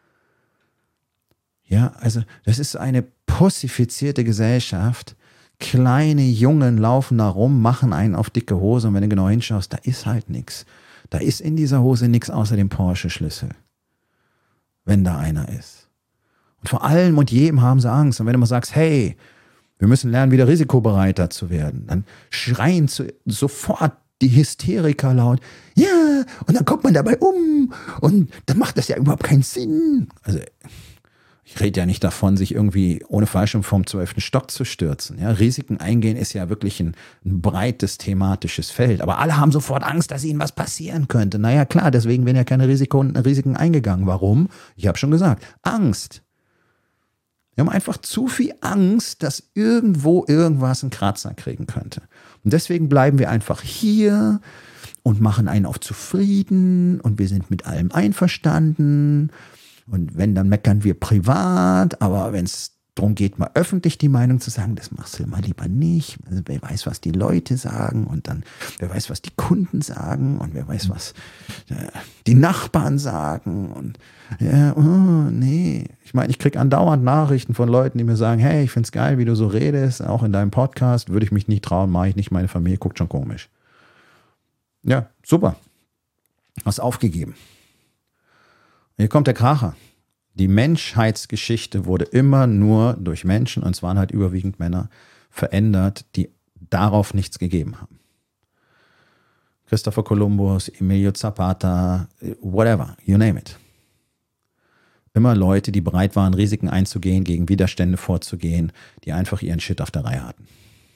Ja, also das ist eine pussifizierte Gesellschaft. Kleine Jungen laufen da rum, machen einen auf dicke Hose und wenn du genau hinschaust, da ist halt nichts. Da ist in dieser Hose nichts außer dem Porsche-Schlüssel. Wenn da einer ist. Und vor allem und jedem haben sie Angst. Und wenn du mal sagst, hey, wir müssen lernen, wieder risikobereiter zu werden, dann schreien zu, sofort die Hysteriker laut, ja, und dann kommt man dabei um und dann macht das ja überhaupt keinen Sinn. Also Ich rede ja nicht davon, sich irgendwie ohne Fallschirm vom zwölften Stock zu stürzen. Ja, Risiken eingehen ist ja wirklich ein, ein breites thematisches Feld. Aber alle haben sofort Angst, dass ihnen was passieren könnte. Naja, klar, deswegen werden ja keine Risiko, Risiken eingegangen. Warum? Ich habe schon gesagt, Angst. Wir haben einfach zu viel Angst, dass irgendwo irgendwas einen Kratzer kriegen könnte. Und deswegen bleiben wir einfach hier und machen einen auf zufrieden und wir sind mit allem einverstanden. Und wenn, dann meckern wir privat, aber wenn es darum geht, mal öffentlich die Meinung zu sagen, das machst du mal lieber nicht. Also wer weiß, was die Leute sagen und dann, wer weiß, was die Kunden sagen und wer weiß, was äh, die Nachbarn sagen und ja, oh, nee. Ich meine, ich kriege andauernd Nachrichten von Leuten, die mir sagen, hey, ich find's geil, wie du so redest, auch in deinem Podcast, würde ich mich nicht trauen, mache ich nicht, meine Familie guckt schon komisch. Ja, super. Hast aufgegeben. Hier kommt der Kracher. Die Menschheitsgeschichte wurde immer nur durch Menschen, und es waren halt überwiegend Männer, verändert, die darauf nichts gegeben haben. Christopher Columbus, Emilio Zapata, whatever, you name it. Immer Leute, die bereit waren, Risiken einzugehen, gegen Widerstände vorzugehen, die einfach ihren Shit auf der Reihe hatten.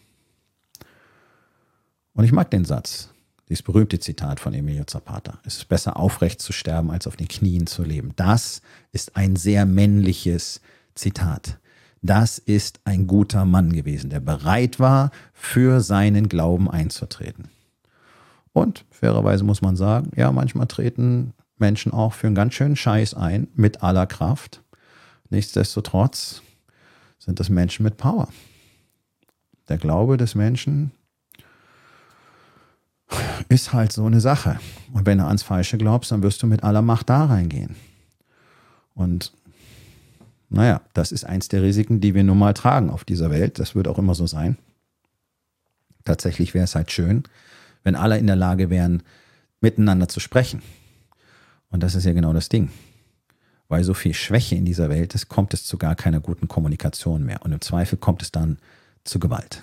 Und ich mag den Satz. Dieses berühmte Zitat von Emilio Zapata. Es ist besser, aufrecht zu sterben, als auf den Knien zu leben. Das ist ein sehr männliches Zitat. Das ist ein guter Mann gewesen, der bereit war, für seinen Glauben einzutreten. Und fairerweise muss man sagen, ja, manchmal treten Menschen auch für einen ganz schönen Scheiß ein, mit aller Kraft. Nichtsdestotrotz sind das Menschen mit Power. Der Glaube des Menschen ist halt so eine Sache. Und wenn du ans Falsche glaubst, dann wirst du mit aller Macht da reingehen. Und naja, das ist eins der Risiken, die wir nun mal tragen auf dieser Welt. Das wird auch immer so sein. Tatsächlich wäre es halt schön, wenn alle in der Lage wären, miteinander zu sprechen. Und das ist ja genau das Ding. Weil so viel Schwäche in dieser Welt ist, kommt es zu gar keiner guten Kommunikation mehr. Und im Zweifel kommt es dann zu Gewalt.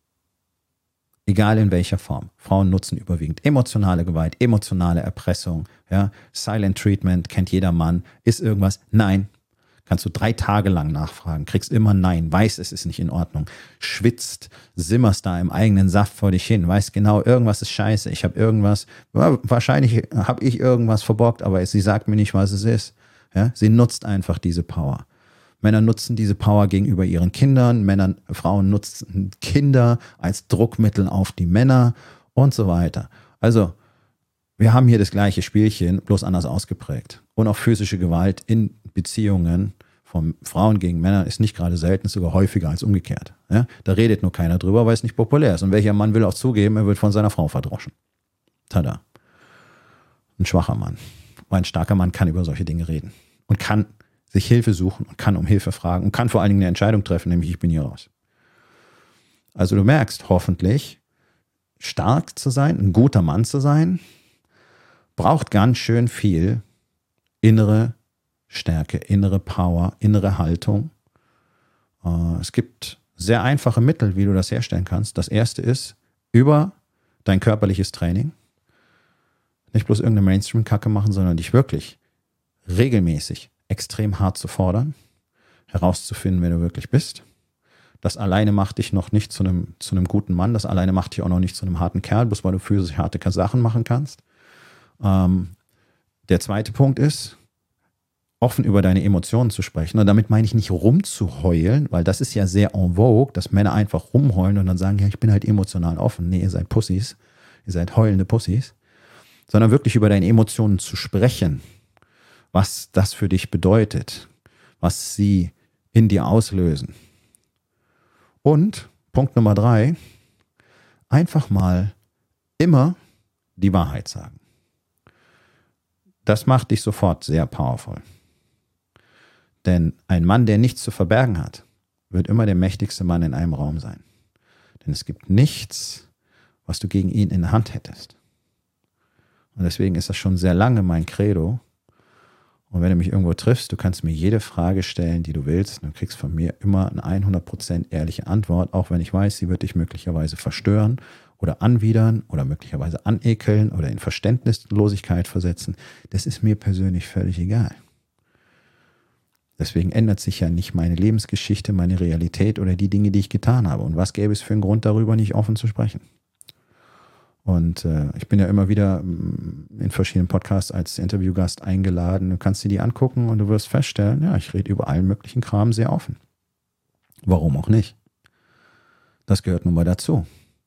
Egal in welcher Form. Frauen nutzen überwiegend emotionale Gewalt, emotionale Erpressung, ja, Silent Treatment, kennt jeder Mann. Ist irgendwas? Nein. Kannst du drei Tage lang nachfragen, kriegst immer Nein, weiß, es ist nicht in Ordnung, schwitzt, simmerst da im eigenen Saft vor dich hin, weißt genau, irgendwas ist scheiße, ich habe irgendwas, wahrscheinlich habe ich irgendwas verborgt, aber sie sagt mir nicht, was es ist. Ja, sie nutzt einfach diese Power. Männer nutzen diese Power gegenüber ihren Kindern, Männer, Frauen nutzen Kinder als Druckmittel auf die Männer und so weiter. Also, wir haben hier das gleiche Spielchen, bloß anders ausgeprägt. Und auch physische Gewalt in Beziehungen von Frauen gegen Männer ist nicht gerade selten, ist sogar häufiger als umgekehrt. Ja? Da redet nur keiner drüber, weil es nicht populär ist. Und welcher Mann will auch zugeben, er wird von seiner Frau verdroschen. Tada. Ein schwacher Mann. Weil ein starker Mann kann über solche Dinge reden. Und kann sich Hilfe suchen und kann um Hilfe fragen und kann vor allen Dingen eine Entscheidung treffen, nämlich ich bin hier raus. Also du merkst hoffentlich, stark zu sein, ein guter Mann zu sein, braucht ganz schön viel innere Stärke, innere Power, innere Haltung. Es gibt sehr einfache Mittel, wie du das herstellen kannst. Das erste ist über dein körperliches Training. Nicht bloß irgendeine Mainstream-Kacke machen, sondern dich wirklich regelmäßig extrem hart zu fordern, herauszufinden, wer du wirklich bist. Das alleine macht dich noch nicht zu einem, zu einem guten Mann. Das alleine macht dich auch noch nicht zu einem harten Kerl, bloß weil du physisch harte Sachen machen kannst. Ähm, der zweite Punkt ist, offen über deine Emotionen zu sprechen. Und damit meine ich nicht rumzuheulen, weil das ist ja sehr en vogue, dass Männer einfach rumheulen und dann sagen, ja, ich bin halt emotional offen. Nee, ihr seid Pussys. Ihr seid heulende Pussys. Sondern wirklich über deine Emotionen zu sprechen, was das für dich bedeutet, was sie in dir auslösen. Und Punkt Nummer drei, einfach mal immer die Wahrheit sagen. Das macht dich sofort sehr powerful. Denn ein Mann, der nichts zu verbergen hat, wird immer der mächtigste Mann in einem Raum sein. Denn es gibt nichts, was du gegen ihn in der Hand hättest. Und deswegen ist das schon sehr lange mein Credo. Und wenn du mich irgendwo triffst, du kannst mir jede Frage stellen, die du willst. Du kriegst von mir immer eine hundert Prozent ehrliche Antwort, auch wenn ich weiß, sie wird dich möglicherweise verstören oder anwidern oder möglicherweise anekeln oder in Verständnislosigkeit versetzen. Das ist mir persönlich völlig egal. Deswegen ändert sich ja nicht meine Lebensgeschichte, meine Realität oder die Dinge, die ich getan habe. Und was gäbe es für einen Grund, darüber nicht offen zu sprechen? Und äh, ich bin ja immer wieder in verschiedenen Podcasts als Interviewgast eingeladen. Du kannst dir die angucken und du wirst feststellen, ja, ich rede über allen möglichen Kram sehr offen. Warum auch nicht? Das gehört nun mal dazu.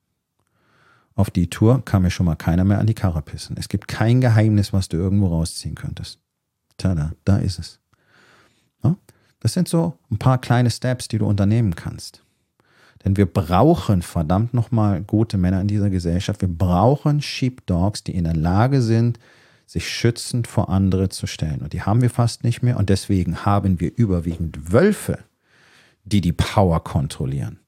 Auf die Tour kann mir schon mal keiner mehr an die Karre pissen. Es gibt kein Geheimnis, was du irgendwo rausziehen könntest. Tada, da ist es. Ja? Das sind so ein paar kleine Steps, die du unternehmen kannst. Denn wir brauchen verdammt nochmal gute Männer in dieser Gesellschaft. Wir brauchen Sheepdogs, die in der Lage sind, sich schützend vor andere zu stellen. Und die haben wir fast nicht mehr. Und deswegen haben wir überwiegend Wölfe, die die Power kontrollieren.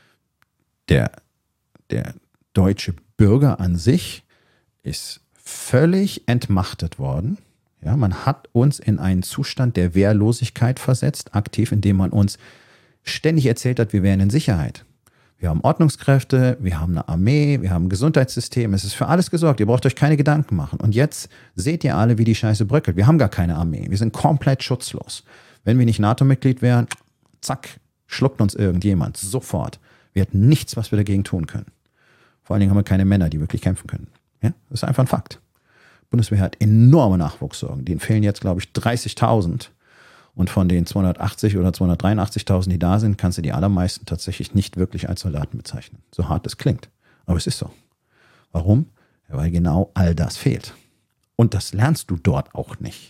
Der, der deutsche Bürger an sich ist völlig entmachtet worden. Ja, man hat uns in einen Zustand der Wehrlosigkeit versetzt, aktiv, indem man uns ständig erzählt hat, wir wären in Sicherheit. Wir haben Ordnungskräfte, wir haben eine Armee, wir haben ein Gesundheitssystem, es ist für alles gesorgt, ihr braucht euch keine Gedanken machen. Und jetzt seht ihr alle, wie die Scheiße bröckelt. Wir haben gar keine Armee, wir sind komplett schutzlos. Wenn wir nicht NATO-Mitglied wären, zack, schluckt uns irgendjemand, sofort. Wir hätten nichts, was wir dagegen tun können. Vor allen Dingen haben wir keine Männer, die wirklich kämpfen können. Ja, das ist einfach ein Fakt. Die Bundeswehr hat enorme Nachwuchssorgen. Denen fehlen jetzt, glaube ich, dreißigtausend. Und von den zweihundertachtzig oder zweihundertdreiundachtzigtausend, die da sind, kannst du die allermeisten tatsächlich nicht wirklich als Soldaten bezeichnen. So hart es klingt. Aber es ist so. Warum? Ja, weil genau all das fehlt. Und das lernst du dort auch nicht.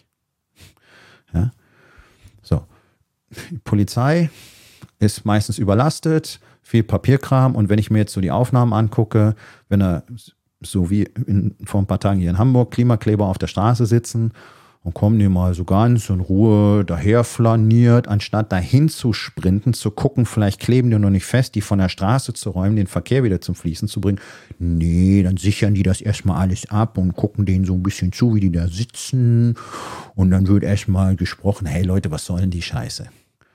Ja? So. Die Polizei ist meistens überlastet, viel Papierkram. Und wenn ich mir jetzt so die Aufnahmen angucke, wenn er so wie in, vor ein paar Tagen hier in Hamburg Klimakleber auf der Straße sitzen und kommen die mal so ganz in Ruhe daher flaniert, anstatt dahin zu sprinten, zu gucken, vielleicht kleben die noch nicht fest, die von der Straße zu räumen, den Verkehr wieder zum Fließen zu bringen. Nee, dann sichern die das erstmal alles ab und gucken denen so ein bisschen zu, wie die da sitzen. Und dann wird erstmal gesprochen, hey Leute, was soll denn die Scheiße?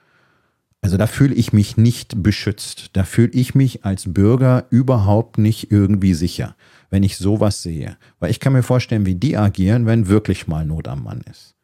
Also da fühle ich mich nicht beschützt. Da fühle ich mich als Bürger überhaupt nicht irgendwie sicher, wenn ich sowas sehe. Weil ich kann mir vorstellen, wie die agieren, wenn wirklich mal Not am Mann ist.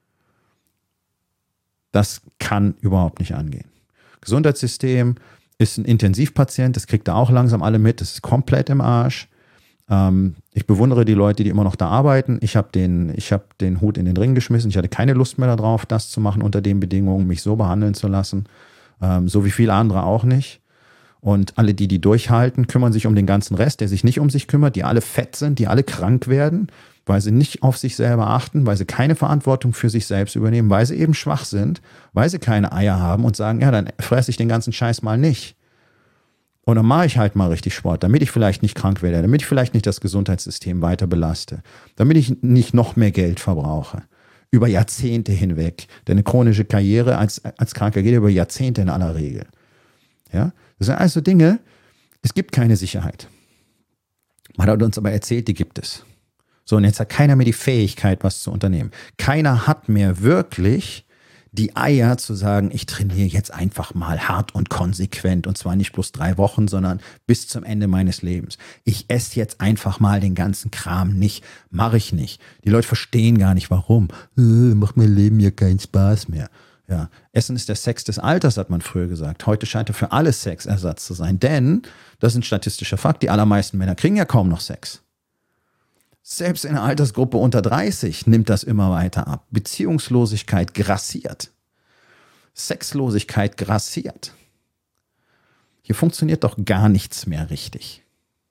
Das kann überhaupt nicht angehen. Gesundheitssystem ist ein Intensivpatient, das kriegt er auch langsam alle mit, das ist komplett im Arsch. Ähm, ich bewundere die Leute, die immer noch da arbeiten. Ich habe den, ich hab den Hut in den Ring geschmissen. Ich hatte keine Lust mehr darauf, das zu machen unter den Bedingungen, mich so behandeln zu lassen. Ähm, so wie viele andere auch nicht. Und alle, die die durchhalten, kümmern sich um den ganzen Rest, der sich nicht um sich kümmert, die alle fett sind, die alle krank werden, weil sie nicht auf sich selber achten, weil sie keine Verantwortung für sich selbst übernehmen, weil sie eben schwach sind, weil sie keine Eier haben und sagen, ja, dann fresse ich den ganzen Scheiß mal nicht. Und dann mache ich halt mal richtig Sport, damit ich vielleicht nicht krank werde, damit ich vielleicht nicht das Gesundheitssystem weiter belaste, damit ich nicht noch mehr Geld verbrauche. Über Jahrzehnte hinweg. Denn eine chronische Karriere als, als Kranker geht über Jahrzehnte in aller Regel. Ja? Das sind also Dinge, es gibt keine Sicherheit. Man hat uns aber erzählt, die gibt es. So, und jetzt hat keiner mehr die Fähigkeit, was zu unternehmen. Keiner hat mehr wirklich die Eier zu sagen, ich trainiere jetzt einfach mal hart und konsequent und zwar nicht bloß drei Wochen, sondern bis zum Ende meines Lebens. Ich esse jetzt einfach mal den ganzen Kram nicht, mache ich nicht. Die Leute verstehen gar nicht, warum. Äh, macht mein Leben ja keinen Spaß mehr. Ja, Essen ist der Sex des Alters, hat man früher gesagt. Heute scheint er für alle Sexersatz zu sein, denn, das ist ein statistischer Fakt, die allermeisten Männer kriegen ja kaum noch Sex. Selbst in der Altersgruppe unter dreißig nimmt das immer weiter ab. Beziehungslosigkeit grassiert. Sexlosigkeit grassiert. Hier funktioniert doch gar nichts mehr richtig.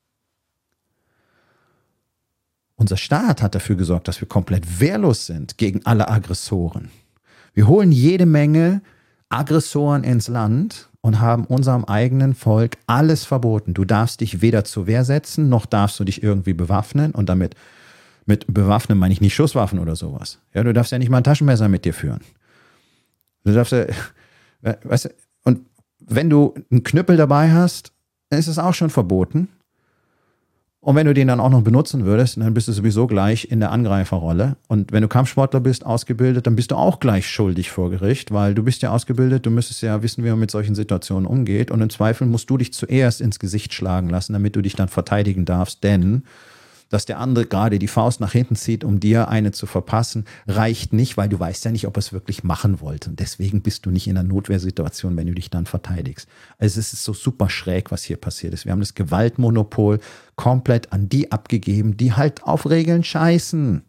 Unser Staat hat dafür gesorgt, dass wir komplett wehrlos sind gegen alle Aggressoren. Wir holen jede Menge Aggressoren ins Land und haben unserem eigenen Volk alles verboten. Du darfst dich weder zur Wehr setzen, noch darfst du dich irgendwie bewaffnen. Und damit, mit bewaffnen meine ich nicht Schusswaffen oder sowas. Ja, du darfst ja nicht mal ein Taschenmesser mit dir führen. Du darfst ja, weißt du, und wenn du einen Knüppel dabei hast, dann ist es auch schon verboten. Und wenn du den dann auch noch benutzen würdest, dann bist du sowieso gleich in der Angreiferrolle. Und wenn du Kampfsportler bist, ausgebildet, dann bist du auch gleich schuldig vor Gericht, weil du bist ja ausgebildet, du müsstest ja wissen, wie man mit solchen Situationen umgeht. Und im Zweifel musst du dich zuerst ins Gesicht schlagen lassen, damit du dich dann verteidigen darfst. Denn Dass der andere gerade die Faust nach hinten zieht, um dir eine zu verpassen, reicht nicht, weil du weißt ja nicht, ob er es wirklich machen wollte. Und deswegen bist du nicht in einer Notwehrsituation, wenn du dich dann verteidigst. Also es ist so super schräg, was hier passiert ist. Wir haben das Gewaltmonopol komplett an die abgegeben, die halt auf Regeln scheißen.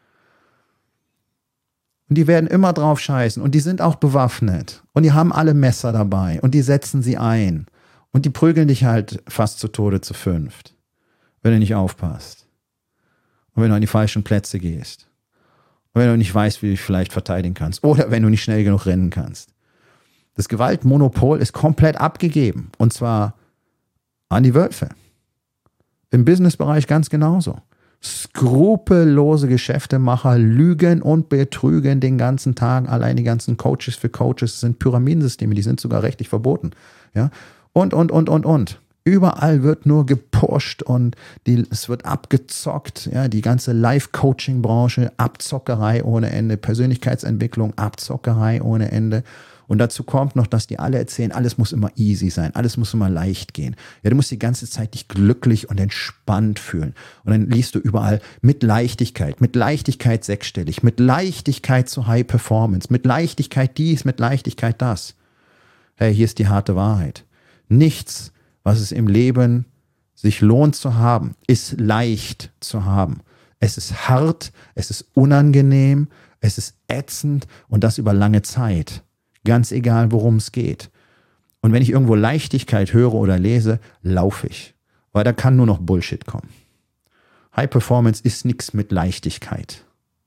Und die werden immer drauf scheißen. Und die sind auch bewaffnet. Und die haben alle Messer dabei. Und die setzen sie ein. Und die prügeln dich halt fast zu Tode zu fünft, wenn du nicht aufpasst. Und wenn du an die falschen Plätze gehst. Und wenn du nicht weißt, wie du dich vielleicht verteidigen kannst. Oder wenn du nicht schnell genug rennen kannst. Das Gewaltmonopol ist komplett abgegeben. Und zwar an die Wölfe. Im Businessbereich ganz genauso. Skrupellose Geschäftemacher lügen und betrügen den ganzen Tag. Allein die ganzen Coaches für Coaches sind Pyramidensysteme, die sind sogar rechtlich verboten. Ja? Und, und, und, und, und. Überall wird nur gepusht und die, es wird abgezockt. Ja? Die ganze Life-Coaching-Branche, Abzockerei ohne Ende, Persönlichkeitsentwicklung, Abzockerei ohne Ende. Und dazu kommt noch, dass die alle erzählen, alles muss immer easy sein, alles muss immer leicht gehen. Ja, du musst die ganze Zeit dich glücklich und entspannt fühlen. Und dann liest du überall mit Leichtigkeit, mit Leichtigkeit sechsstellig, mit Leichtigkeit zu High Performance, mit Leichtigkeit dies, mit Leichtigkeit das. Hey, hier ist die harte Wahrheit. Nichts, was es im Leben sich lohnt zu haben, ist leicht zu haben. Es ist hart, es ist unangenehm, es ist ätzend und das über lange Zeit. Ganz egal, worum es geht. Und wenn ich irgendwo Leichtigkeit höre oder lese, laufe ich. Weil da kann nur noch Bullshit kommen. High Performance ist nichts mit Leichtigkeit.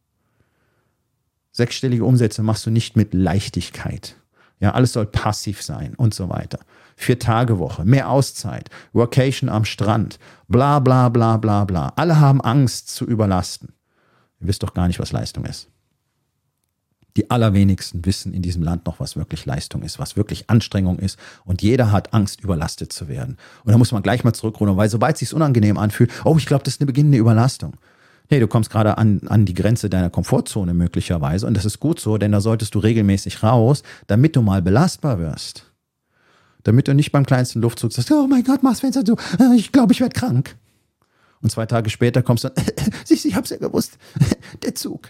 Sechsstellige Umsätze machst du nicht mit Leichtigkeit. Ja, alles soll passiv sein und so weiter. Vier-Tage-Woche, mehr Auszeit, Workation am Strand, bla bla bla bla bla. Alle haben Angst zu überlasten. Ihr wisst doch gar nicht, was Leistung ist. Die allerwenigsten wissen in diesem Land noch, was wirklich Leistung ist, was wirklich Anstrengung ist. Und jeder hat Angst, überlastet zu werden. Und da muss man gleich mal zurückrudern, weil sobald es sich unangenehm anfühlt, oh, ich glaube, das ist eine beginnende Überlastung. Nee, du kommst gerade an, an die Grenze deiner Komfortzone möglicherweise. Und das ist gut so, denn da solltest du regelmäßig raus, damit du mal belastbar wirst. Damit du nicht beim kleinsten Luftzug sagst, oh mein Gott, mach's Fenster zu, ich glaube, ich werde krank. Und zwei Tage später kommst du dann, siehst du, ich hab's ja gewusst, der Zug.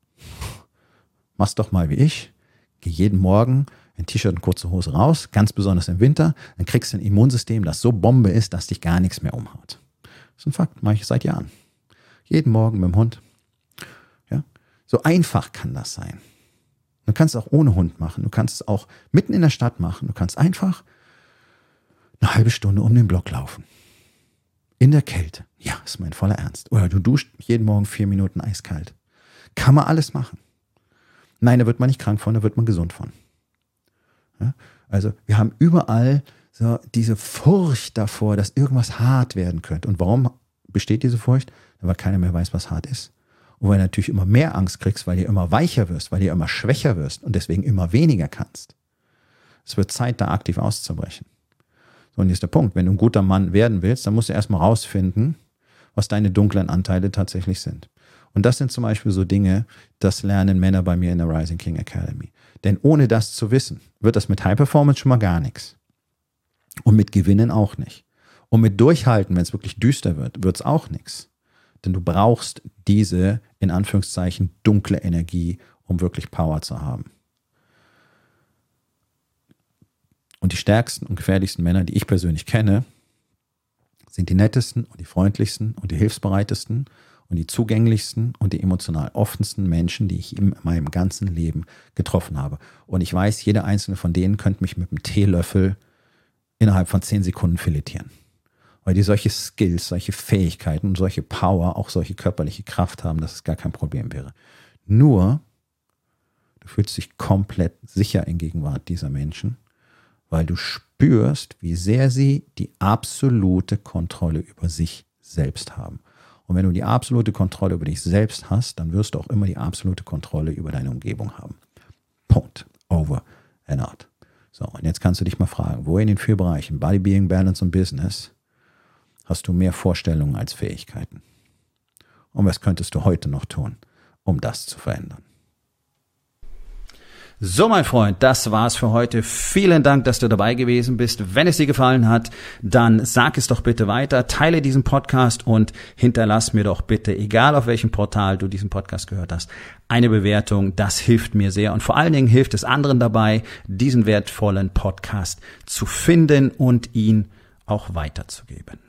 Mach's doch mal wie ich. Geh jeden Morgen in T-Shirt und kurze Hose raus, ganz besonders im Winter. Dann kriegst du ein Immunsystem, das so Bombe ist, dass dich gar nichts mehr umhaut. Das ist ein Fakt, mache ich seit Jahren. Jeden Morgen mit dem Hund. Ja? So einfach kann das sein. Du kannst es auch ohne Hund machen. Du kannst es auch mitten in der Stadt machen. Du kannst einfach eine halbe Stunde um den Block laufen. In der Kälte. Ja, ist mein voller Ernst. Oder du duschst jeden Morgen vier Minuten eiskalt. Kann man alles machen. Nein, da wird man nicht krank von, da wird man gesund von. Ja? Also wir haben überall so diese Furcht davor, dass irgendwas hart werden könnte. Und warum besteht diese Furcht? Weil keiner mehr weiß, was hart ist. Und weil du natürlich immer mehr Angst kriegst, weil du immer weicher wirst, weil du immer schwächer wirst und deswegen immer weniger kannst. Es wird Zeit, da aktiv auszubrechen. So, und hier ist der Punkt. Wenn du ein guter Mann werden willst, dann musst du erstmal rausfinden, was deine dunklen Anteile tatsächlich sind. Und das sind zum Beispiel so Dinge, das lernen Männer bei mir in der Rising King Academy. Denn ohne das zu wissen, wird das mit High Performance schon mal gar nichts. Und mit Gewinnen auch nicht. Und mit Durchhalten, wenn es wirklich düster wird, wird es auch nichts. Denn du brauchst diese, in Anführungszeichen, dunkle Energie, um wirklich Power zu haben. Und die stärksten und gefährlichsten Männer, die ich persönlich kenne, sind die nettesten und die freundlichsten und die hilfsbereitesten und die zugänglichsten und die emotional offensten Menschen, die ich in meinem ganzen Leben getroffen habe. Und ich weiß, jeder einzelne von denen könnte mich mit einem Teelöffel innerhalb von zehn Sekunden filetieren. Weil die solche Skills, solche Fähigkeiten und solche Power, auch solche körperliche Kraft haben, dass es gar kein Problem wäre. Nur, du fühlst dich komplett sicher in Gegenwart dieser Menschen, weil du spürst, wie sehr sie die absolute Kontrolle über sich selbst haben. Und wenn du die absolute Kontrolle über dich selbst hast, dann wirst du auch immer die absolute Kontrolle über deine Umgebung haben. Punkt. Over and out. So, und jetzt kannst du dich mal fragen, wo in den vier Bereichen Body, Being, Balance und Business hast du mehr Vorstellungen als Fähigkeiten? Und was könntest du heute noch tun, um das zu verändern? So, mein Freund, das war's für heute. Vielen Dank, dass du dabei gewesen bist. Wenn es dir gefallen hat, dann sag es doch bitte weiter, teile diesen Podcast und hinterlass mir doch bitte, egal auf welchem Portal du diesen Podcast gehört hast, eine Bewertung. Das hilft mir sehr und vor allen Dingen hilft es anderen dabei, diesen wertvollen Podcast zu finden und ihn auch weiterzugeben.